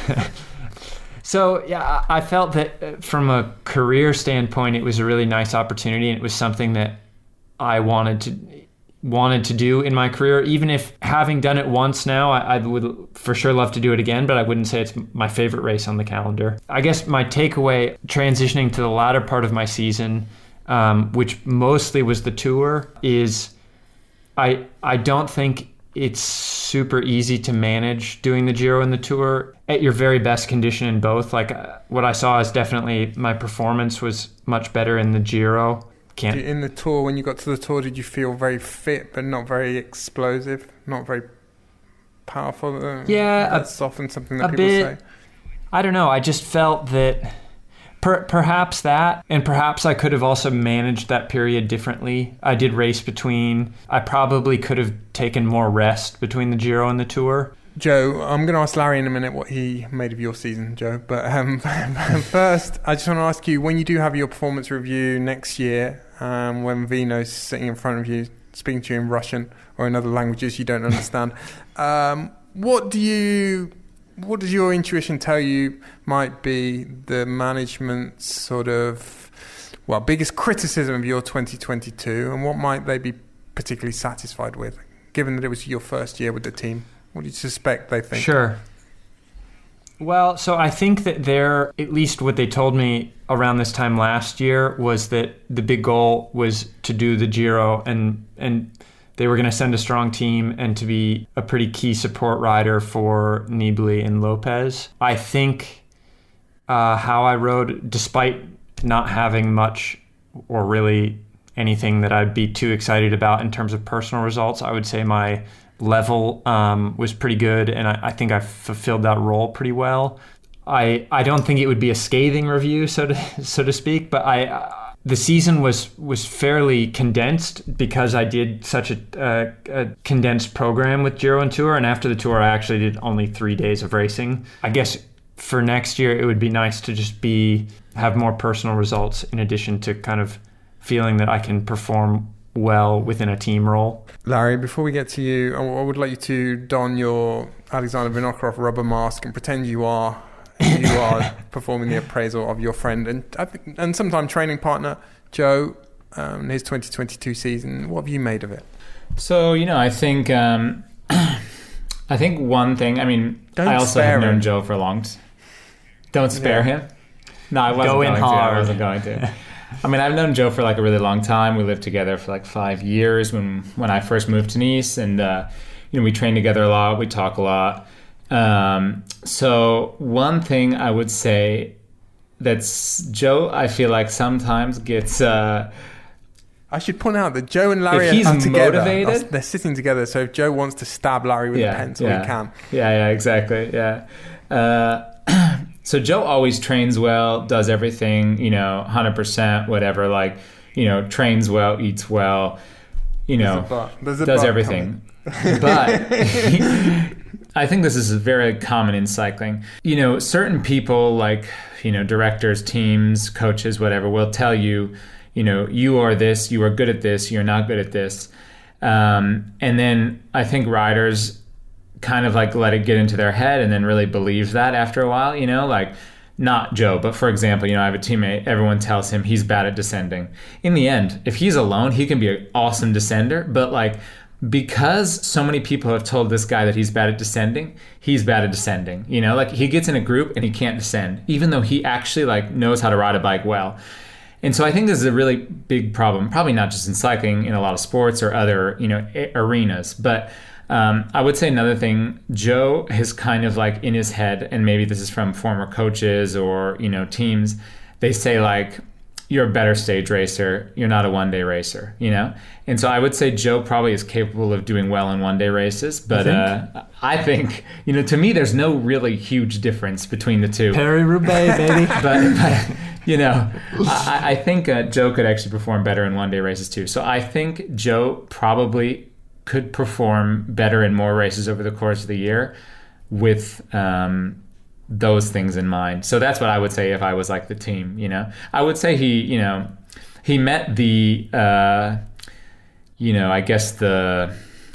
So yeah, I felt that from a career standpoint, it was a really nice opportunity, and it was something that I wanted to do in my career. Even if having done it once now, I would for sure love to do it again, but I wouldn't say it's my favorite race on the calendar. I guess my takeaway transitioning to the latter part of my season, which mostly was the Tour, is I don't think it's super easy to manage doing the Giro and the Tour at your very best condition in both. Like what I saw is definitely my performance was much better in the Giro. In the Tour, when you got to the Tour, did you feel very fit but not very explosive, not very powerful? Yeah, that's often something that people say. I don't know. I just felt that perhaps that, and perhaps I could have also managed that period differently. I did race between. I probably could have taken more rest between the Giro and the Tour. Joe, I'm going to ask Larry in a minute what he made of your season, Joe. But first, I just want to ask you, when you do have your performance review next year, when Vino's sitting in front of you, speaking to you in Russian or in other languages you don't understand, what does your intuition tell you might be the management's sort of, biggest criticism of your 2022, and what might they be particularly satisfied with, given that it was your first year with the team? What do you suspect they think? Sure. Well, so I think that at least what they told me around this time last year was that the big goal was to do the Giro and they were going to send a strong team and to be a pretty key support rider for Nibali and Lopez. I think how I rode, despite not having much or really anything that I'd be too excited about in terms of personal results, I would say my level was pretty good, and I think I fulfilled that role pretty well. I don't think it would be a scathing review, so to speak, but the season was fairly condensed because I did such a condensed program with Giro and Tour, and after the Tour I actually did only 3 days of racing. I guess for next year it would be nice to just have more personal results in addition to kind of feeling that I can perform well within a team role. Larry, before we get to you, I would like you to don your Alexander Vinokurov rubber mask and pretend you are performing the appraisal of your friend and sometime training partner Joe, his 2022 season. What have you made of it? So, I think one thing, I also have known Joe for a long time. Don't spare him? No, I wasn't going to. I've known Joe for like a really long time. We lived together for like 5 years when I first moved to Nice, and we train together a lot. We talk a lot. So one thing I would say that's Joe, I feel like sometimes gets. I should point out that Joe and Larry are together. Motivated, they're sitting together. So if Joe wants to stab Larry with a pencil, he can. Yeah, exactly. Yeah. So Joe always trains well, does everything, 100%, whatever, trains well, eats well, does everything. But I think this is very common in cycling. Certain people directors, teams, coaches, whatever, will tell you, you are this, you are good at this, you're not good at this. And then I think riders kind of let it get into their head and then really believe that after a while, not Joe, but for example, I have a teammate, everyone tells him he's bad at descending. In the end, if he's alone, he can be an awesome descender, but because so many people have told this guy that he's bad at descending, he's bad at descending. He gets in a group and he can't descend, even though he actually knows how to ride a bike well. And so I think this is a really big problem, probably not just in cycling, in a lot of sports or other, arenas, but I would say another thing, Joe has kind of in his head, and maybe this is from former coaches or, teams, they say you're a better stage racer, you're not a one-day racer, And so I would say Joe probably is capable of doing well in one-day races, but I think, to me, there's no really huge difference between the two. Paris-Roubaix, baby. but I think Joe could actually perform better in one-day races too. So I think Joe probably could perform better in more races over the course of the year with those things in mind. So that's what I would say if I was the team, I would say he met the, I guess the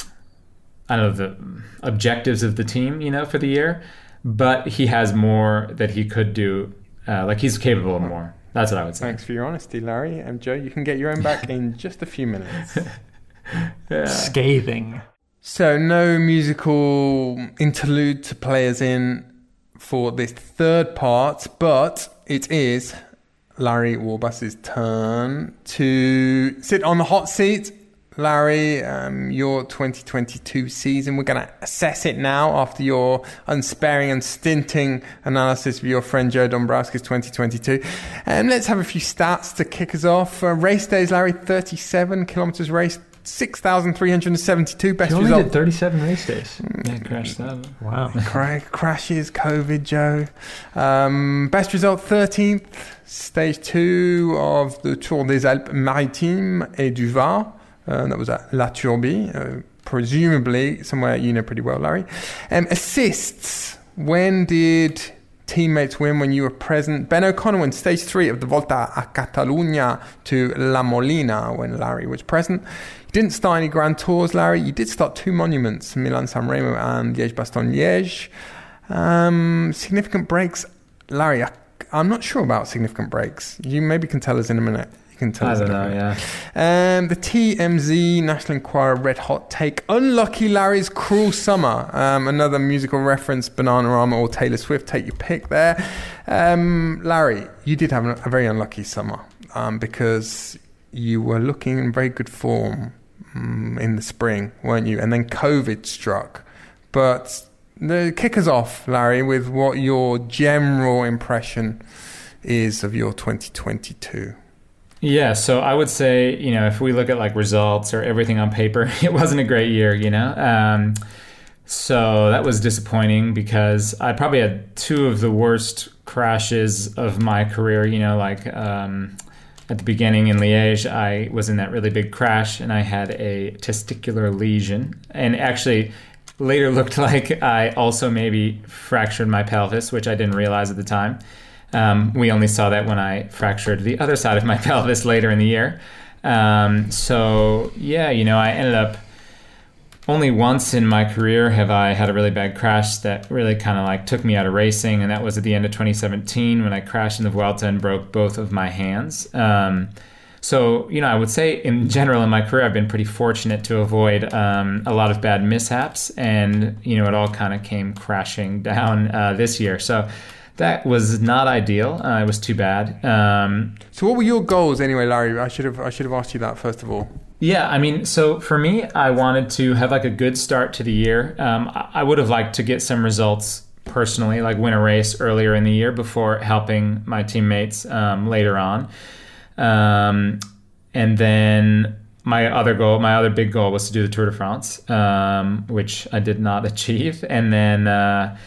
objectives of the team, for the year, but he has more that he could do. He's capable of more. That's what I would say. Thanks for your honesty, Larry. And Joe, you can get your own back in just a few minutes. Yeah. Scathing. So no musical interlude to play us in for this third part, but it is Larry Warbass's turn to sit on the hot seat. Larry, your 2022 season, we're going to assess it now after your unsparing and stinting analysis of your friend Joe Dombrowski's 2022. And let's have a few stats to kick us off. Race days, Larry, 37 kilometers raced, 6,372. Best you only result. Did 37 race days. Yeah, crashed that. Wow. Crashes, COVID, Joe. Best result, 13th, stage 2 of the Tour des Alpes-Maritimes et du Var. That was at La Turbie, presumably somewhere you know pretty well, Larry. Assists. When did teammates win when you were present? Ben O'Connor won stage 3 of the Volta a Catalunya to La Molina when Larry was present. You didn't start any Grand Tours, Larry. You did start 2 monuments, Milan-San Remo and Liège-Bastogne-Liège. Significant breaks. Larry, I'm not sure about significant breaks. You maybe can tell us in a minute. You can tell I us don't a know, little bit. yeah. The TMZ National Enquirer Red Hot Take: Unlucky Larry's Cruel Summer. Another musical reference, Bananarama or Taylor Swift. Take your pick there. Larry, you did have a very unlucky summer because you were looking in very good form in the spring, weren't you? And then COVID struck. But kick us off, Larry, with what your general impression is of your 2022. Yeah, so I would say, if we look at like results or everything on paper, it wasn't a great year, So that was disappointing because I probably had two of the worst crashes of my career, at the beginning in Liège, I was in that really big crash and I had a testicular lesion, and actually later looked like I also maybe fractured my pelvis, which I didn't realize at the time. We only saw that when I fractured the other side of my pelvis later in the year. So yeah, I ended up only once in my career have I had a really bad crash that really kind of like took me out of racing, and that was at the end of 2017 when I crashed in the Vuelta and broke both of my hands. So, I would say in general in my career, I've been pretty fortunate to avoid a lot of bad mishaps, and, it all kind of came crashing down this year. So that was not ideal. It was too bad. So what were your goals anyway, Larry? I should have asked you that first of all. Yeah, so for me, I wanted to have like a good start to the year. I would have liked to get some results personally, like win a race earlier in the year before helping my teammates later on. And then my other big goal was to do the Tour de France, which I did not achieve. And then, I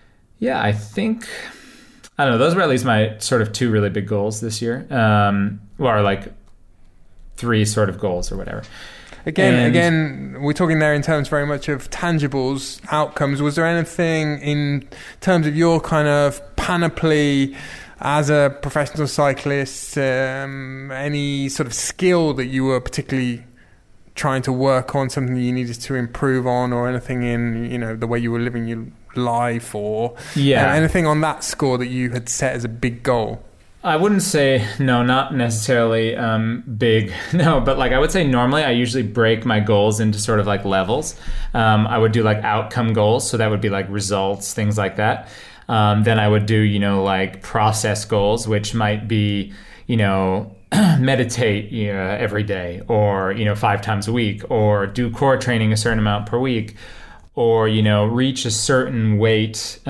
don't know, those were at least my sort of two really big goals this year, or like three sort of goals or whatever. Again, we're talking there in terms very much of tangibles, outcomes. Was there anything in terms of your kind of panoply as a professional cyclist, any sort of skill that you were particularly trying to work on, something you needed to improve on, or anything in, the way you were living your life, or anything on that score that you had set as a big goal? I wouldn't say, no, not necessarily big, no, but like I would say normally I usually break my goals into sort of like levels. I would do like outcome goals, so that would be like results, things like that. Then I would do, like process goals, which might be, meditate every day, or, 5 times a week, or do core training a certain amount per week, or, reach a certain weight,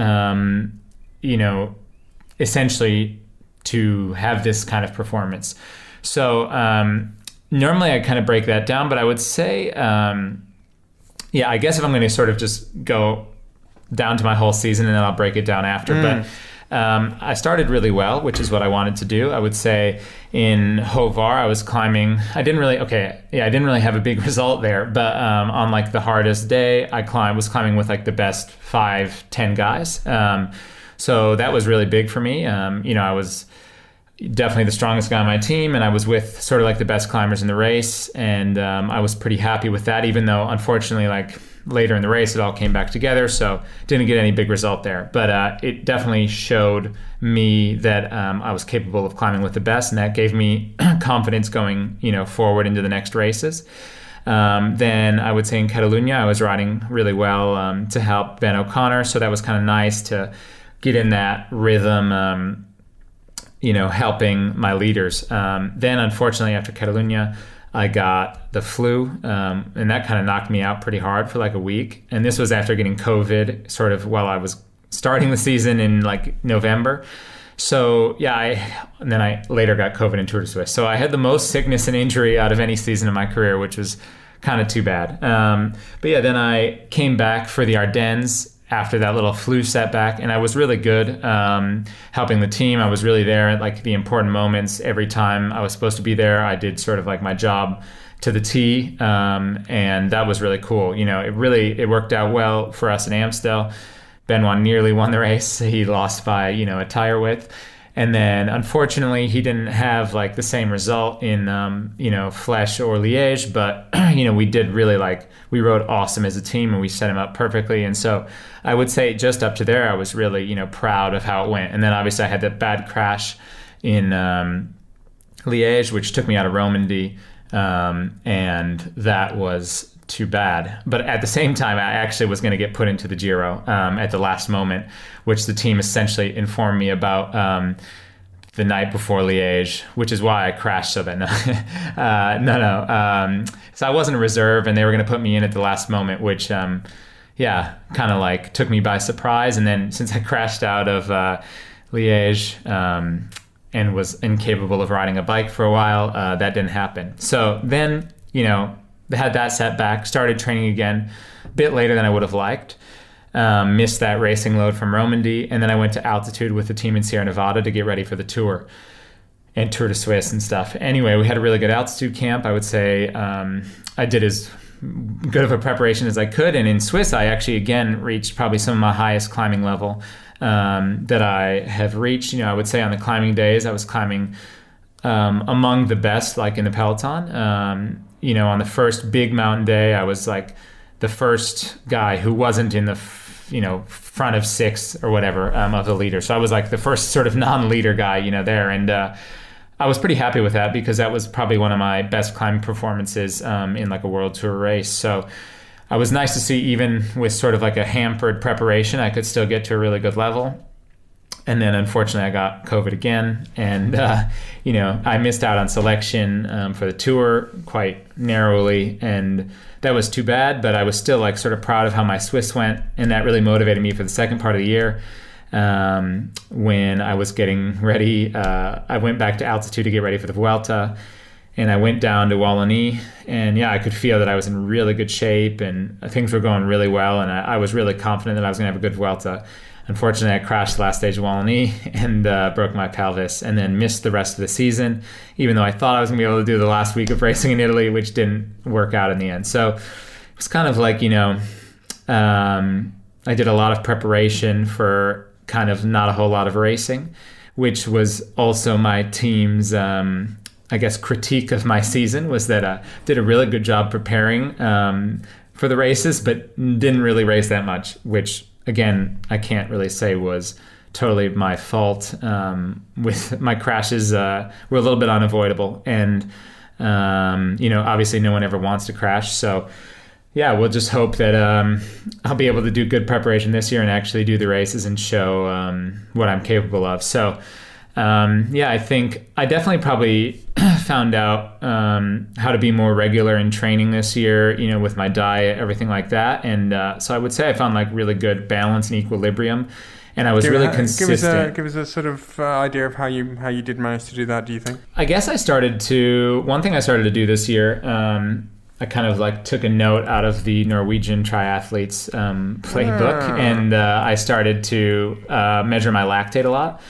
essentially to have this kind of performance. So normally I kind of break that down, but I would say, I guess if I'm going to sort of just go down to my whole season and then I'll break it down after. But I started really well, which is what I wanted to do. I would say in Hovar, I was climbing. I didn't really have a big result there, but on like the hardest day, I was climbing with like the best 5-10 guys. So that was really big for me. I was definitely the strongest guy on my team, and I was with sort of like the best climbers in the race, and I was pretty happy with that, even though unfortunately like later in the race it all came back together, so didn't get any big result there. But it definitely showed me that I was capable of climbing with the best, and that gave me confidence going forward into the next races. Then I would say in Catalunya I was riding really well to help Ben O'Connor, so that was kind of nice to get in that rhythm, helping my leaders. Then unfortunately after Catalunya, I got the flu, and that kind of knocked me out pretty hard for like a week. And this was after getting COVID sort of while I was starting the season in like November. So and then I later got COVID in Tour de Suisse. So I had the most sickness and injury out of any season of my career, which was kind of too bad. Then I came back for the Ardennes after that little flu setback, and I was really good helping the team. I was really there at like the important moments. Every time I was supposed to be there, I did sort of like my job to the T, and that was really cool. It worked out well for us in Amstel. Benoit nearly won the race. He lost by a tire width. And then unfortunately he didn't have like the same result in Flèche or Liège, but we did really we rode awesome as a team, and we set him up perfectly. And so I would say just up to there I was really proud of how it went. And then obviously I had that bad crash in Liège, which took me out of Romandy, and that was too bad. But at the same time, I actually was going to get put into the Giro at the last moment, which the team essentially informed me about the night before Liège, which is why I crashed so that night. So I wasn't a reserve, and they were going to put me in at the last moment, which kind of like took me by surprise. And then since I crashed out of Liège and was incapable of riding a bike for a while, that didn't happen. So then, had that setback, started training again a bit later than I would have liked. Missed that racing load from Romandy, and then I went to altitude with the team in Sierra Nevada to get ready for the Tour and Tour de Suisse and stuff. Anyway, we had a really good altitude camp. I would say I did as good of a preparation as I could, and in Swiss I actually again reached probably some of my highest climbing level that I have reached. I would say on the climbing days I was climbing among the best, like in the peloton. On the first big mountain day, I was like the first guy who wasn't in the front of 6 or whatever of the leader. So I was like the first sort of non-leader guy, there. And I was pretty happy with that because that was probably one of my best climbing performances in like a World Tour race. So I was nice to see, even with sort of like a hampered preparation, I could still get to a really good level. And then unfortunately I got COVID again, and I missed out on selection for the Tour quite narrowly, and that was too bad. But I was still like sort of proud of how my Swiss went, and that really motivated me for the second part of the year. When I was getting ready, I went back to altitude to get ready for the Vuelta, and I went down to Wallonie, and I could feel that I was in really good shape, and things were going really well, and I was really confident that I was going to have a good Vuelta. Unfortunately, I crashed the last stage of Wallonie and broke my pelvis, and then missed the rest of the season, even though I thought I was going to be able to do the last week of racing in Italy, which didn't work out in the end. So it was kind of like, I did a lot of preparation for kind of not a whole lot of racing, which was also my team's, critique of my season, was that I did a really good job preparing for the races, but didn't really race that much, which, again, I can't really say was totally my fault. With my crashes were a little bit unavoidable, and obviously no one ever wants to crash. So we'll just hope that I'll be able to do good preparation this year and actually do the races and show what I'm capable of. So I think I definitely probably found out how to be more regular in training this year, with my diet, everything like that. And so I would say I found like really good balance and equilibrium, and I was really consistent. Give us a sort of idea of how you did manage to do that, do you think? I guess one thing I started to do this year, I kind of like took a note out of the Norwegian triathletes playbook, and I started to measure my lactate a lot.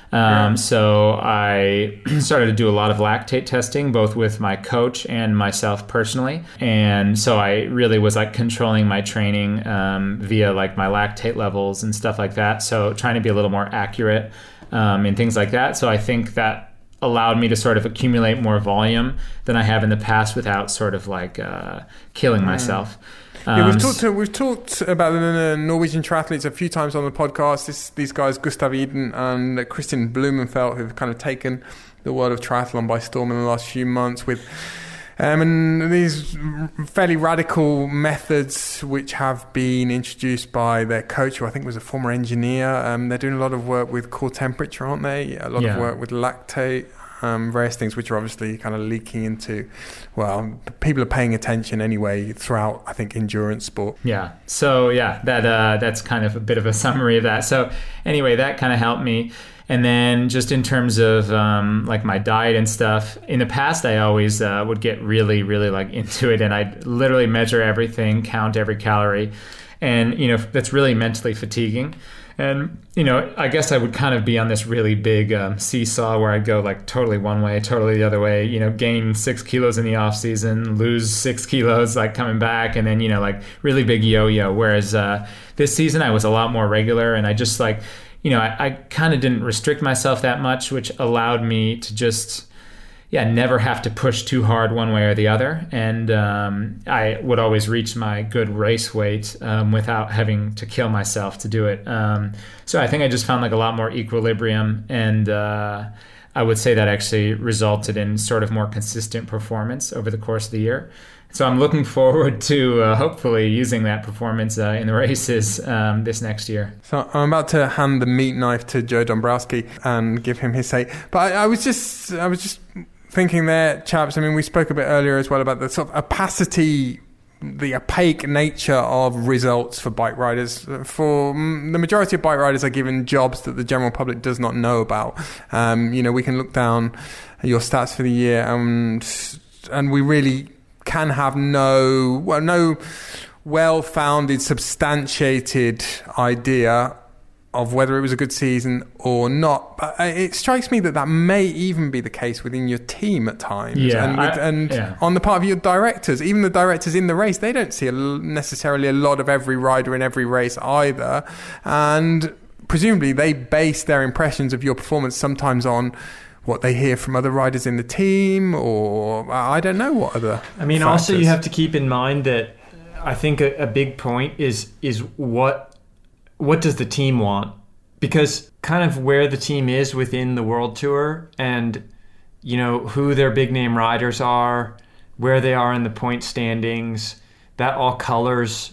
So I started to do a lot of lactate testing, both with my coach and myself personally. And so I really was like controlling my training via like my lactate levels and stuff like that. So trying to be a little more accurate and things like that. So I think that allowed me to sort of accumulate more volume than I have in the past without sort of like killing myself. We've talked about the Norwegian triathletes a few times on the podcast. These guys, Gustav Iden and Christian Blumenfeld, who've kind of taken the world of triathlon by storm in the last few months with and these fairly radical methods which have been introduced by their coach, who I think was a former engineer. They're doing a lot of work with core temperature, aren't they? A lot of work with lactate. Various things which are obviously kind of leaking into, people are paying attention anyway throughout, I think, endurance sport. So that's kind of a bit of a summary of that. So anyway, that kind of helped me. And then just in terms of like my diet and stuff, in the past I always would get really, really like into it, and I'd literally measure everything, count every calorie, and that's really mentally fatiguing. And, I guess I would kind of be on this really big seesaw where I'd go like totally one way, totally the other way, gain 6 kilos in the off season, lose 6 kilos, like coming back, and then, like really big yo-yo. Whereas this season I was a lot more regular, and I just like, I kind of didn't restrict myself that much, which allowed me to just, never have to push too hard one way or the other. And I would always reach my good race weight without having to kill myself to do it. So I think I just found like a lot more equilibrium, and I would say that actually resulted in sort of more consistent performance over the course of the year. So I'm looking forward to hopefully using that performance in the races this next year. So I'm about to hand the meat knife to Joe Dombrowski and give him his say. But I was just thinking there, chaps, I mean, we spoke a bit earlier as well about the sort of opacity, the opaque nature of results for bike riders. For the majority of bike riders are given jobs that the general public does not know about. We can look down at your stats for the year and we really can have no well-founded, substantiated idea of whether it was a good season or not. But it strikes me that may even be the case within your team at times. On the part of your directors, even the directors in the race, they don't see necessarily a lot of every rider in every race either. And presumably they base their impressions of your performance sometimes on what they hear from other riders in the team, or I don't know what other factors. Also you have to keep in mind that I think a big point is what does the team want? Because kind of where the team is within the World Tour and, who their big name riders are, where they are in the point standings, that all colors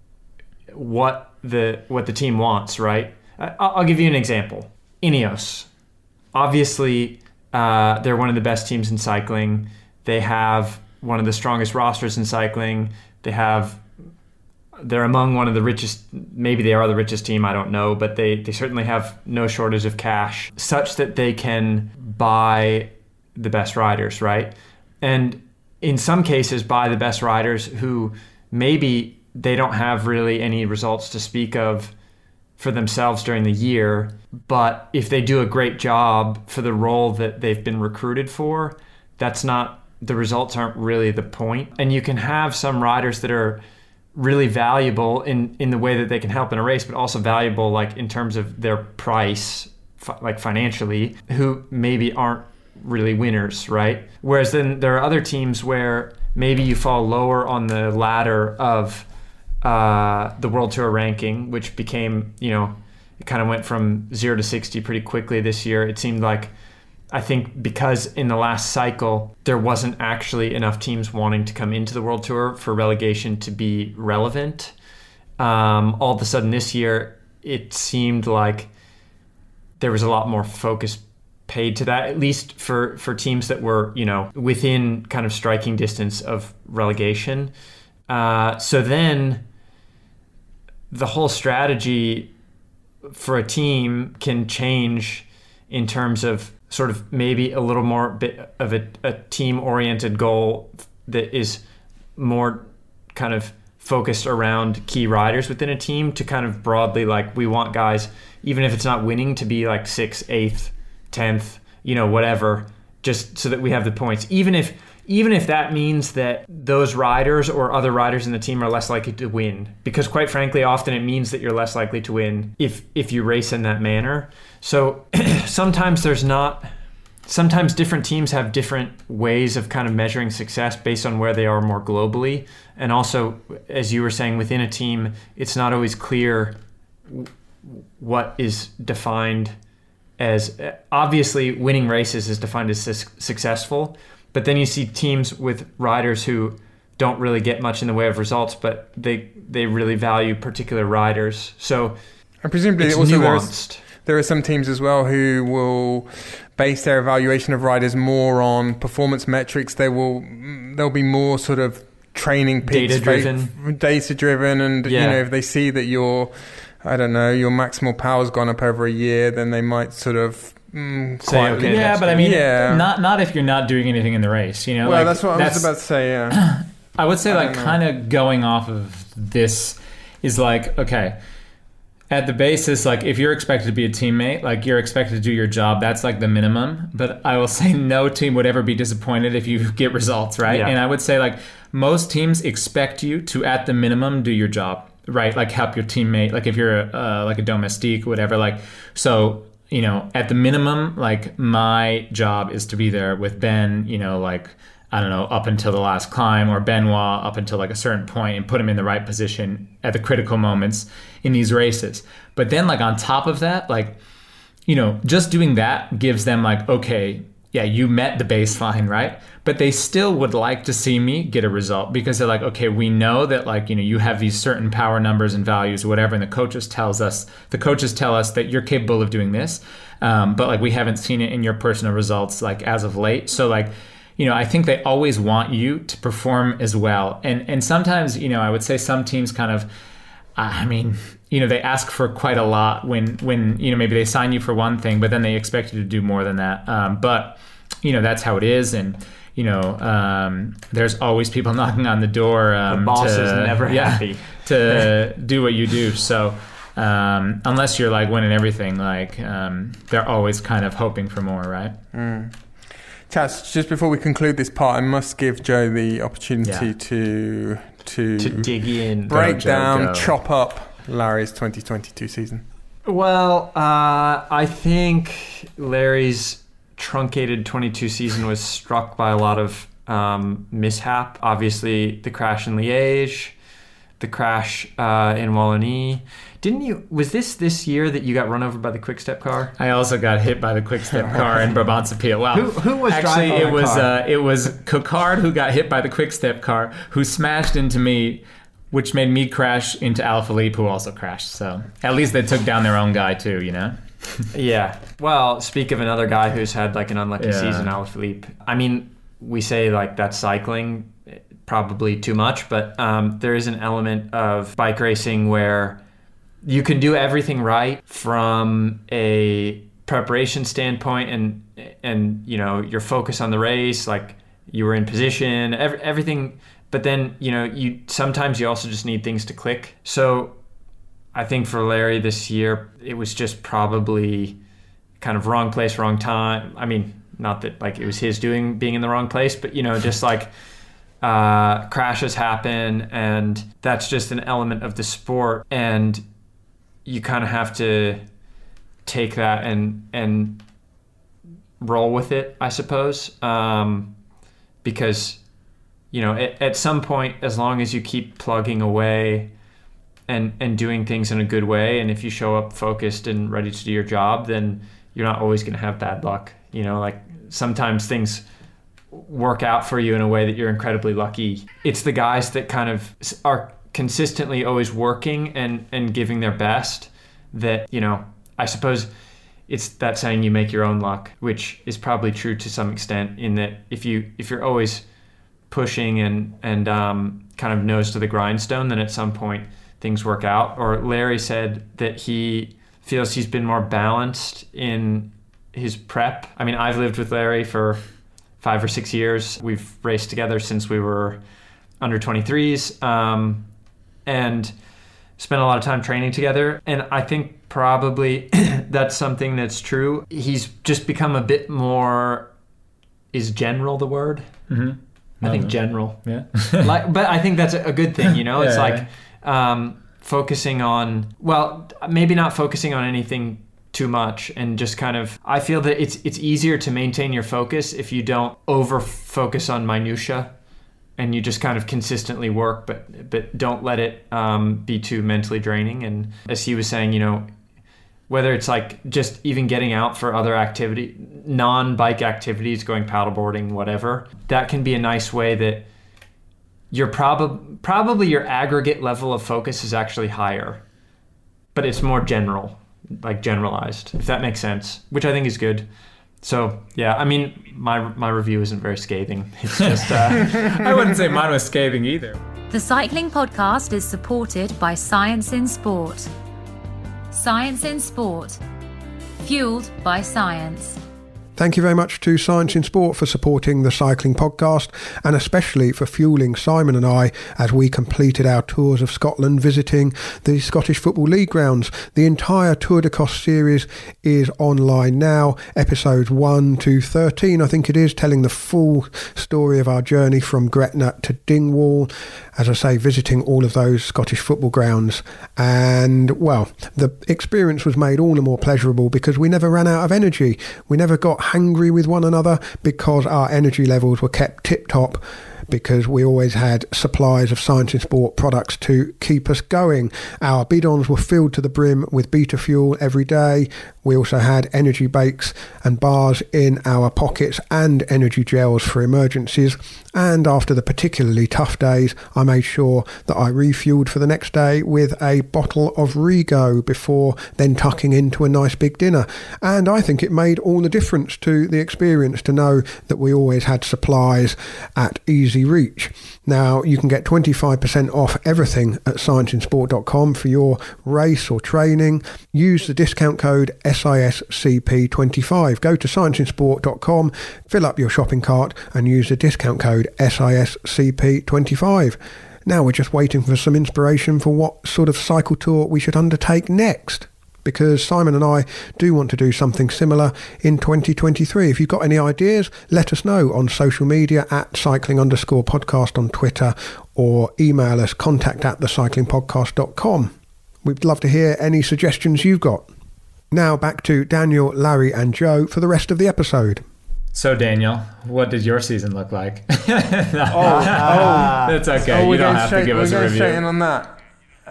what the team wants, right? I'll give you an example. Ineos. Obviously, they're one of the best teams in cycling. They have one of the strongest rosters in cycling. They're among one of the richest, maybe they are the richest team, I don't know, but they certainly have no shortage of cash, such that they can buy the best riders, right? And in some cases, buy the best riders who maybe they don't have really any results to speak of for themselves during the year, but if they do a great job for the role that they've been recruited for, the results aren't really the point. And you can have some riders that are really valuable in the way that they can help in a race, but also valuable like in terms of their price, like financially, who maybe aren't really winners, right? Whereas then there are other teams where maybe you fall lower on the ladder of the World Tour ranking, which became, it kind of went from 0 to 60 pretty quickly this year. It seemed like, I think because in the last cycle, there wasn't actually enough teams wanting to come into the World Tour for relegation to be relevant. All of a sudden this year, it seemed like there was a lot more focus paid to that, at least for teams that were, within kind of striking distance of relegation. So then the whole strategy for a team can change in terms of sort of maybe a little more bit of a team-oriented goal that is more kind of focused around key riders within a team, to kind of broadly, like, we want guys, even if it's not winning, to be like 6th, 8th, 10th, whatever, just so that we have the points. Even if that means that those riders or other riders in the team are less likely to win, because quite frankly, often it means that you're less likely to win if you race in that manner. So sometimes different teams have different ways of kind of measuring success based on where they are more globally. And also, as you were saying, within a team, it's not always clear what is defined as, obviously winning races is defined as successful. But then you see teams with riders who don't really get much in the way of results, but they really value particular riders. So and presumably it's also nuanced. There are some teams as well who will base their evaluation of riders more on performance metrics. They'll be more sort of training peaks, data driven, and if they see that your maximal power's gone up over a year, then they might sort of quietly. Yeah, but I mean, not if you're not doing anything in the race. Well, that's what I was about to say. Yeah, I would say kind of going off of this is like, okay, at the basis, like if you're expected to be a teammate, like you're expected to do your job, that's like the minimum. But I will say no team would ever be disappointed if you get results, right? Yeah. And I would say like most teams expect you to, at the minimum, do your job, right? Like help your teammate, like if you're like a domestique or whatever, like, so you know, at the minimum, like my job is to be there with Ben, you know, like, I don't know, up until the last climb, or Benoit up until like a certain point, and put him in the right position at the critical moments in these races. But then like on top of that, like, you know, just doing that gives them like, okay, yeah, you met the baseline, right? But they still would like to see me get a result, because they're like, okay, we know that like, you know, you have these certain power numbers and values or whatever, and the coaches tell us that you're capable of doing this. But like, we haven't seen it in your personal results like as of late. So like, you know, I think they always want you to perform as well. And sometimes, you know, I would say some teams kind of, I mean, you know, they ask for quite a lot when, you know, maybe they sign you for one thing, but then they expect you to do more than that. But, you know, that's how it is. And, you know, there's always people knocking on the door. The boss is never happy to do what you do. So unless you're like winning everything, like they're always kind of hoping for more, right? Chas, just before we conclude this part, I must give Joe the opportunity to dig in, break down, chop up Larry's 2022 season. Well, I think Larry's truncated 22 season was struck by a lot of mishap. Obviously, the crash in Liège, the crash in Wallonie. Was this year that you got run over by the Quick-Step car? I also got hit by the Quick-Step car in Brabantse-Pijl. Wow. Who was driving the car? It was Coquard who got hit by the Quick-Step car, who smashed into me, which made me crash into Alaphilippe, who also crashed. So at least they took down their own guy too, you know? Yeah. Well, speak of another guy who's had like an unlucky season, Alaphilippe. I mean, we say like that's cycling, probably too much, but there is an element of bike racing where you can do everything right from a preparation standpoint, and you know, your focus on the race, like you were in position, everything. But then, you know, sometimes you also just need things to click. So I think for Larry this year, it was just probably kind of wrong place, wrong time. I mean, not that like it was his doing being in the wrong place, but you know, just like crashes happen, and that's just an element of the sport, and you kind of have to take that and roll with it, I suppose, because, you know, at some point, as long as you keep plugging away and doing things in a good way, and if you show up focused and ready to do your job, then you're not always going to have bad luck. You know, like sometimes things work out for you in a way that you're incredibly lucky. It's the guys that kind of are consistently always working and giving their best that, you know, I suppose it's that saying, you make your own luck, which is probably true to some extent, in that if you're always pushing and kind of nose to the grindstone, then at some point things work out. Or Larry said that he feels he's been more balanced in his prep. I mean, I've lived with Larry for 5 or 6 years. We've raced together since we were under 23s, and spent a lot of time training together. And I think probably that's something that's true. He's just become a bit more, is general the word? Mm-hmm. I think general. Yeah. But I think that's a good thing, you know? It's focusing on, well, maybe not focusing on anything too much, and just kind of, I feel that it's easier to maintain your focus if you don't over focus on minutia, and you just kind of consistently work, but don't let it be too mentally draining. And as he was saying, you know, whether it's like just even getting out for other activity, non-bike activities, going paddleboarding, whatever, that can be a nice way that you're probably your aggregate level of focus is actually higher, but it's more general, like generalized, if that makes sense, which I think is good. So yeah, I mean, my review isn't very scathing. It's just I wouldn't say mine was scathing either. The Cycling Podcast is supported by Science in Sport. Science in Sport, fueled by science. Thank you very much to Science in Sport for supporting the cycling podcast, and especially for fueling Simon and I as we completed our tours of Scotland visiting the Scottish Football League grounds. The entire Tour de Coste series is online now, episodes 1 to 13 I think it is, telling the full story of our journey from Gretna to Dingwall, as I say, visiting all of those Scottish football grounds. And, well, the experience was made all the more pleasurable because we never ran out of energy. We never got hangry with one another because our energy levels were kept tip-top, because we always had supplies of Science in Sport products to keep us going. Our bidons were filled to the brim with beta fuel every day. We also had energy bakes and bars in our pockets and energy gels for emergencies. And after the particularly tough days, I made sure that I refueled for the next day with a bottle of Rego before then tucking into a nice big dinner. And I think it made all the difference to the experience to know that we always had supplies at easy reach. Now, you can get 25% off everything at scienceinsport.com for your race or training. Use the discount code SISCP25. Go to scienceinsport.com, fill up your shopping cart and use the discount code SISCP25. Now we're just waiting for some inspiration for what sort of cycle tour we should undertake next, because Simon and I do want to do something similar in 2023. If you've got any ideas, let us know on social media at cycling_podcast on Twitter, or email us contact@thecyclingpodcast.com. We'd love to hear any suggestions you've got. Now back to Daniel, Larry and Joe for the rest of the episode. So, Daniel, what did your season look like? That's okay. Oh, you don't have to give us a review. We're going straight in on that.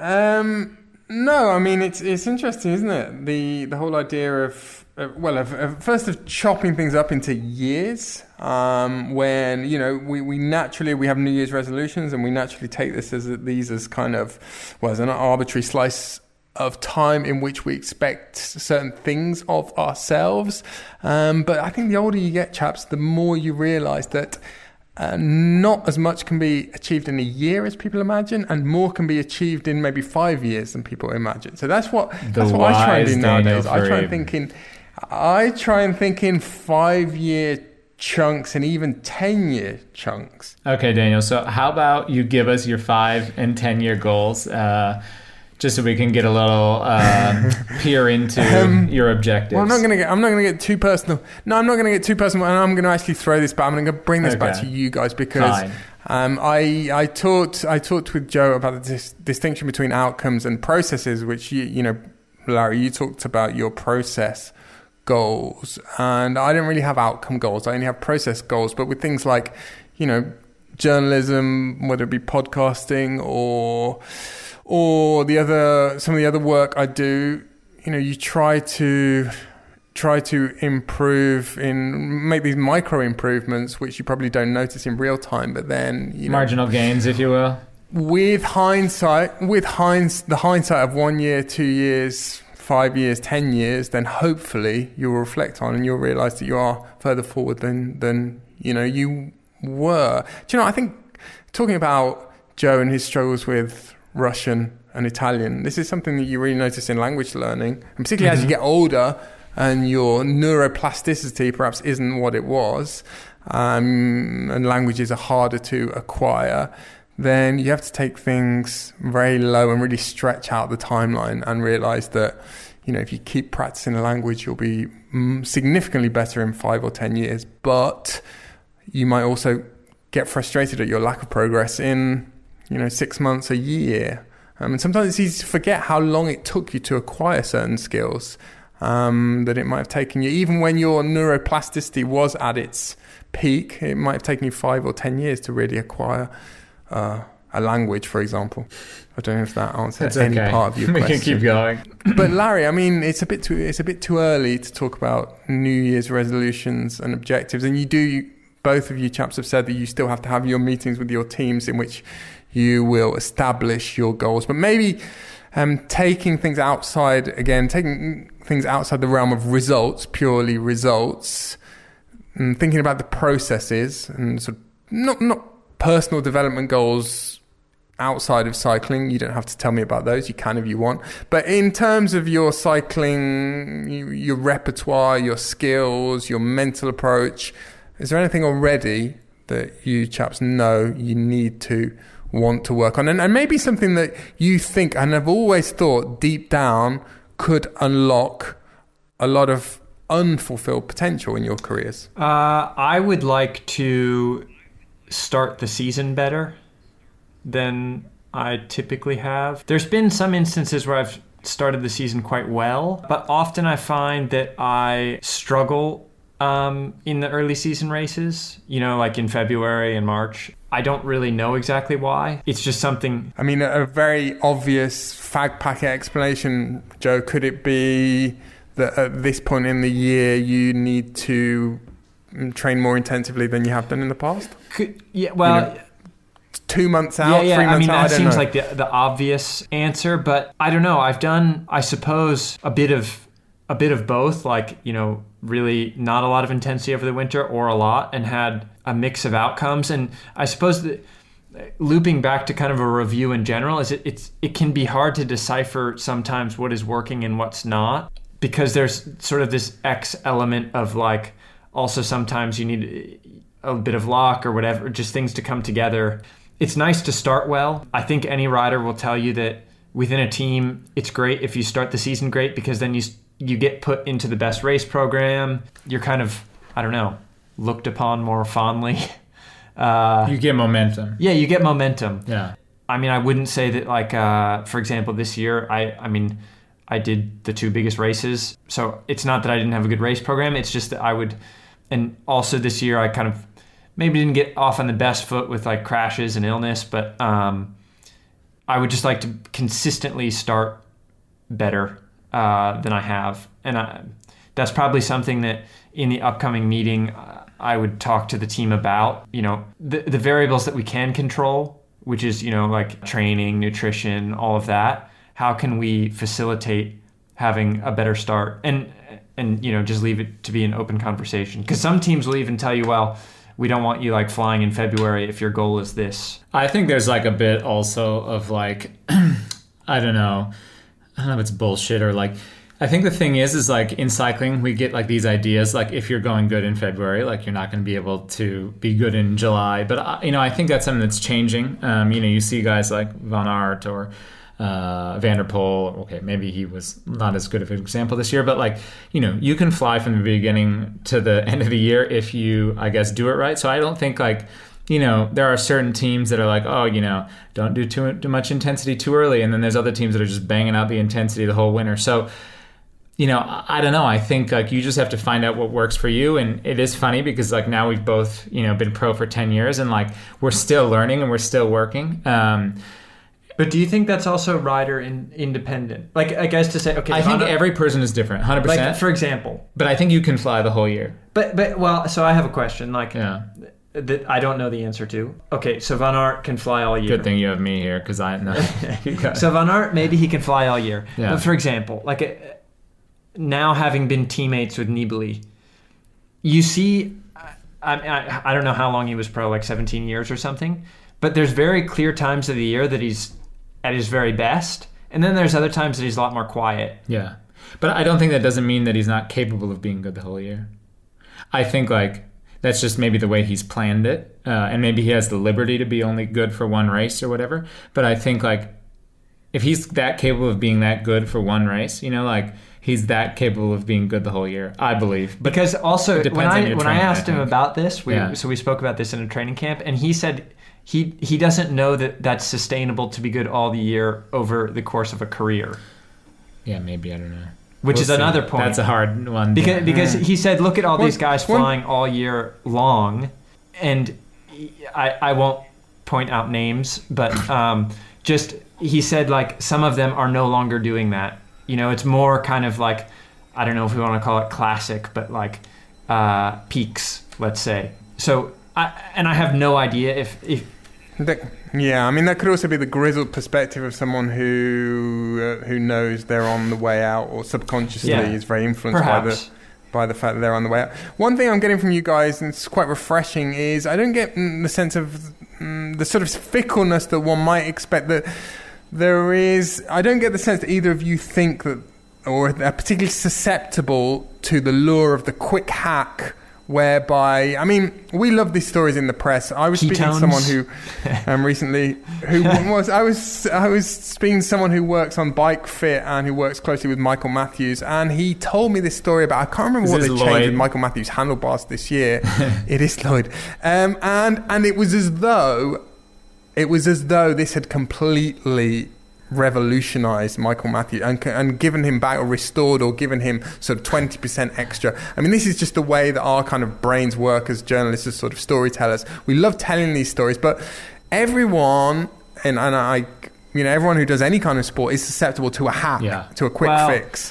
No, I mean, it's interesting, isn't it? The whole idea of first of chopping things up into years, when, you know, we naturally, we have New Year's resolutions and we naturally take these as kind of, well, as an arbitrary slice of time in which we expect certain things of ourselves. But I think the older you get, chaps, the more you realise that not as much can be achieved in a year as people imagine, and more can be achieved in maybe 5 years than people imagine. So that's what I try and do nowadays. I try and think in 5-year chunks and even 10-year chunks. Okay, Daniel. So how about you give us your 5 and 10-year goals, just so we can get a little peer into your objectives. Well, I'm not going to get too personal. No, I'm not going to get too personal, and I'm going to actually throw this back. I'm going to bring this back to you guys, because I talked with Joe about the distinction between outcomes and processes, which you know, Larry, you talked about your process goals, and I don't really have outcome goals. I only have process goals. But with things like, you know, journalism, whether it be podcasting or some of the other work I do, you know, you try to improve, make these micro improvements, which you probably don't notice in real time, but then, you know, marginal gains, if you will. With the hindsight of 1 year, 2 years, 5 years, 10 years, then hopefully you'll reflect on and you'll realise that you are further forward than you know you were. Do you know, I think, talking about Joe and his struggles with Russian and Italian, this is something that you really notice in language learning, and particularly as you get older and your neuroplasticity perhaps isn't what it was, and languages are harder to acquire, then you have to take things very low and really stretch out the timeline and realize that, you know, if you keep practicing a language, you'll be significantly better in 5 or 10 years, but you might also get frustrated at your lack of progress in, you know, 6 months, a year. And sometimes it's easy to forget how long it took you to acquire certain skills, that it might have taken you, even when your neuroplasticity was at its peak, it might have taken you 5 or 10 years to really acquire a language, for example. I don't know if that answers any part of your question. We can keep going. But Larry, I mean, it's a bit too early to talk about New Year's resolutions and objectives. And both of you chaps have said that you still have to have your meetings with your teams in which you will establish your goals. But maybe taking things outside the realm of results, purely results, and thinking about the processes and sort of not personal development goals outside of cycling. You don't have to tell me about those. You can if you want. But in terms of your cycling, your repertoire, your skills, your mental approach, is there anything already that you chaps know you need to want to work on? And maybe something that you think, and I've always thought deep down, could unlock a lot of unfulfilled potential in your careers? I would like to start the season better than I typically have. There's been some instances where I've started the season quite well, but often I find that I struggle in the early season races, like in February and March. I don't really know exactly why. It's just something... I mean, a very obvious fag packet explanation, Joe, could it be that at this point in the year you need to train more intensively than you have done in the past? 2 months out, 3 months out? I mean, that seems like the obvious answer, but I don't know. I've done, I suppose, a bit of both, like, really not a lot of intensity over the winter or a lot, and had a mix of outcomes. And I suppose that looping back to kind of a review in general is it can be hard to decipher sometimes what is working and what's not, because there's sort of this X element of like, also sometimes you need a bit of luck or whatever, just things to come together. It's nice to start well. I think any rider will tell you that within a team, it's great if you start the season great, because then you get put into the best race program. You're kind of, I don't know, looked upon more fondly. You get momentum. Yeah, you get momentum. Yeah. I mean, I wouldn't say that, like, for example, this year, I did the 2 biggest races. So it's not that I didn't have a good race program. It's just that I would, and also this year I kind of maybe didn't get off on the best foot with like crashes and illness, but I would just like to consistently start better than I have. And that's probably something that in the upcoming meeting I would talk to the team about, the variables that we can control, which is, like training, nutrition, all of that. How can we facilitate having a better start? And just leave it to be an open conversation. Because some teams will even tell you, well, we don't want you like flying in February if your goal is this. I think there's like a bit also of like, I don't know if it's bullshit or like, I think the thing is like in cycling, we get like these ideas, like if you're going good in February, like you're not going to be able to be good in July. But, I think that's something that's changing. You see guys like Van Aert or Van der Poel. Okay, maybe he was not as good of an example this year, but like, you can fly from the beginning to the end of the year if you, I guess, do it right. So I don't think like, there are certain teams that are like, oh, don't do too much intensity too early. And then there's other teams that are just banging out the intensity the whole winter. So, I don't know. I think like you just have to find out what works for you. And it is funny because like now we've both, been pro for 10 years and like we're still learning and we're still working. But do you think that's also rider independent? Like, I guess to say, okay. I think every person is different, 100%. Like, for example. But I think you can fly the whole year. But so I have a question. Like, yeah. That I don't know the answer to. Okay, so Van Aert can fly all year. Good thing you have me here, because I know. So Van Aert, maybe he can fly all year. Yeah. But for example, like now having been teammates with Nibali, you see, I don't know how long he was pro, like 17 years or something, but there's very clear times of the year that he's at his very best, and then there's other times that he's a lot more quiet. Yeah, but I don't think that doesn't mean that he's not capable of being good the whole year. I think like that's just maybe the way he's planned it, and maybe he has the liberty to be only good for one race or whatever. But I think like if he's that capable of being that good for one race, like he's that capable of being good the whole year, I believe. But because also when I asked him about this, so we spoke about this in a training camp, and he said he doesn't know that that's sustainable to be good all the year over the course of a career. Yeah, I don't know. Which is another point. That's a hard one. Because he said, look at all these guys flying all year long, and I won't point out names, but just he said like some of them are no longer doing that. It's more kind of like, I don't know if we want to call it classic, but like peaks, let's say. So I have no idea if yeah, I mean that could also be the grizzled perspective of someone who knows they're on the way out, or subconsciously is very influenced by the fact that they're on the way out. One thing I'm getting from you guys, and it's quite refreshing, is I don't get the sense of the sort of fickleness that one might expect. That there is, I don't get the sense that either of you think that, or are particularly susceptible to the lure of the quick hack, whereby, I mean, we love these stories in the press. I was speaking to someone who recently, I was speaking to someone who works on Bike Fit and who works closely with Michael Matthews, and he told me this story about, I can't remember what they changed with Michael Matthews' handlebars this year. It is Lloyd. And it was as though this had completely revolutionized Michael Matthews and given him back, or restored, or given him sort of 20% extra. I mean, this is just the way that our kind of brains work as journalists, as sort of storytellers. We love telling these stories, but everyone, everyone who does any kind of sport is susceptible to a hack, to a quick fix.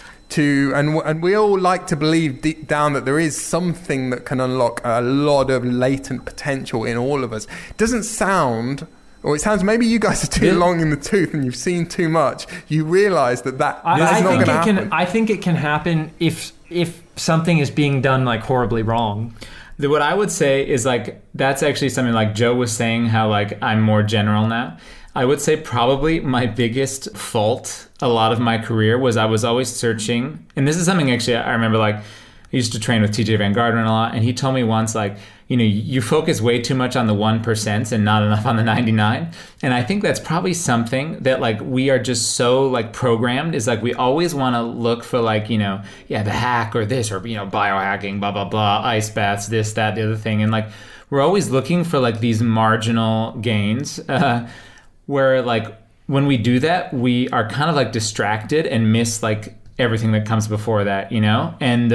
And we all like to believe deep down that there is something that can unlock a lot of latent potential in all of us. It doesn't sound... Or it sounds, maybe you guys are too long in the tooth and you've seen too much. You realise that is not going to happen. I think it can happen if something is being done like horribly wrong. What I would say is like, that's actually something like Joe was saying, how like I'm more general now. I would say probably my biggest fault a lot of my career was I was always searching. And this is something actually I remember, like I used to train with TJ Van Garderen a lot. And he told me once, like, you know, you focus way too much on the 1% and not enough on the 99. And I think that's probably something that like we are just so like programmed, is like we always want to look for like, you know, the hack or this, or, you know, biohacking, blah, blah, blah, ice baths, this, that, the other thing. And like, we're always looking for like these marginal gains where like when we do that, we are kind of like distracted and miss like everything that comes before that, you know? And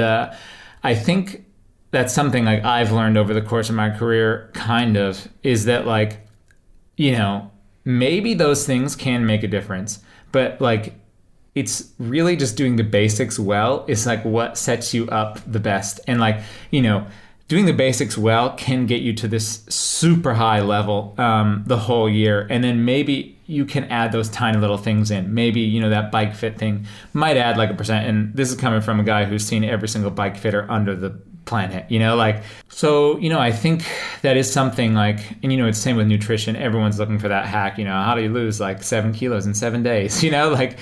I think that's something like I've learned over the course of my career, kind of, is that like, you know, maybe those things can make a difference, but like it's really just doing the basics well is like what sets you up the best. And like, you know, doing the basics well can get you to this super high level the whole year. And then maybe you can add those tiny little things in. Maybe, you know, that Bike Fit thing might add like 1%. And this is coming from a guy who's seen every single bike fitter under the planet, you know, like, so, you know, I think that is something like, and, you know, it's the same with nutrition. Everyone's looking for that hack, you know, how do you lose like 7 kilos in 7 days? You know, like,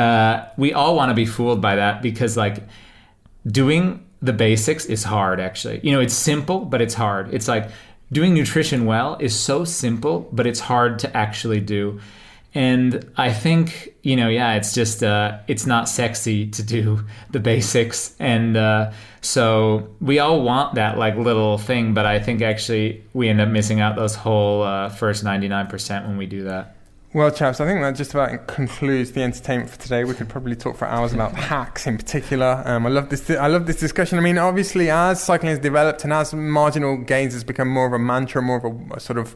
we all want to be fooled by that, because like doing the basics is hard, actually. You know, it's simple, but it's hard. It's like doing nutrition well is so simple, but it's hard to actually do. And I think, you know, it's just, it's not sexy to do the basics. And so we all want that like little thing, but I think actually we end up missing out those whole first 99% when we do that. Well, chaps, I think that just about concludes the entertainment for today. We could probably talk for hours about hacks in particular. I love this discussion. I mean, obviously, as cycling has developed and as marginal gains has become more of a mantra, more of a sort of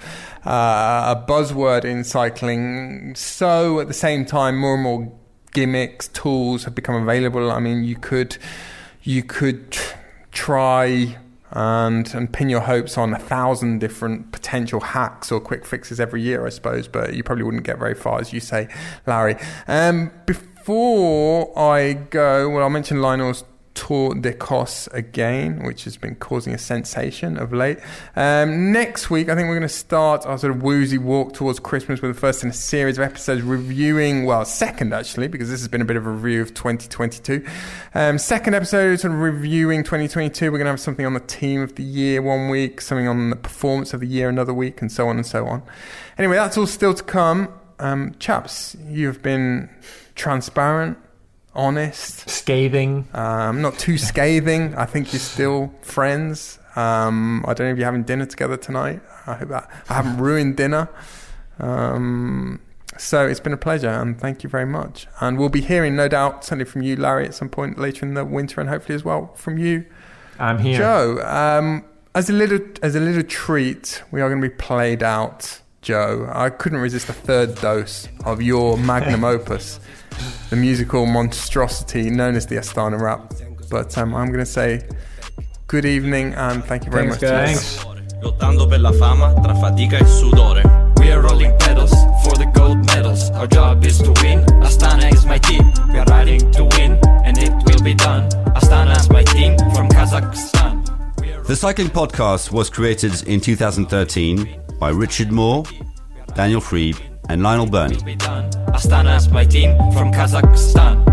a buzzword in cycling, so at the same time, more and more gimmicks, tools have become available. I mean, you could try and pin your hopes on 1,000 different potential hacks or quick fixes every year, I suppose, but you probably wouldn't get very far, as you say, Larry. Before I go, well, I'll mention Lionel's Tour de Cos again, which has been causing a sensation of late. Next week, I think we're going to start our sort of woozy walk towards Christmas with the first in a series of episodes reviewing, well, second actually, because this has been a bit of a review of 2022. Second episode, sort of reviewing 2022. We're going to have something on the team of the year one week, something on the performance of the year another week, and so on and so on. Anyway, that's all still to come. Chaps, you've been transparent, honest, scathing. Not too scathing. I think you're still friends. I don't know if you're having dinner together tonight. I hope that I haven't ruined dinner. So it's been a pleasure, and thank you very much. And we'll be hearing, no doubt, certainly from you, Larry, at some point later in the winter, and hopefully as well from you, I'm here, Joe. As a little treat, we are going to be played out, Joe. I couldn't resist a third dose of your magnum opus, the musical monstrosity known as the Astana Rap. But I'm going to say good evening and thank you very much. Thanks. Lottando per la fama tra fatica e sudore. We are rolling pedals for the gold medals. Our job is to win. Astana is my team. We are riding to win, and it will be done. Astana is my team from Kazakhstan. The Cycling Podcast was created in 2013 by Richard Moore, Daniel Friebe and Lionel Burney. Astana's my team from Kazakhstan.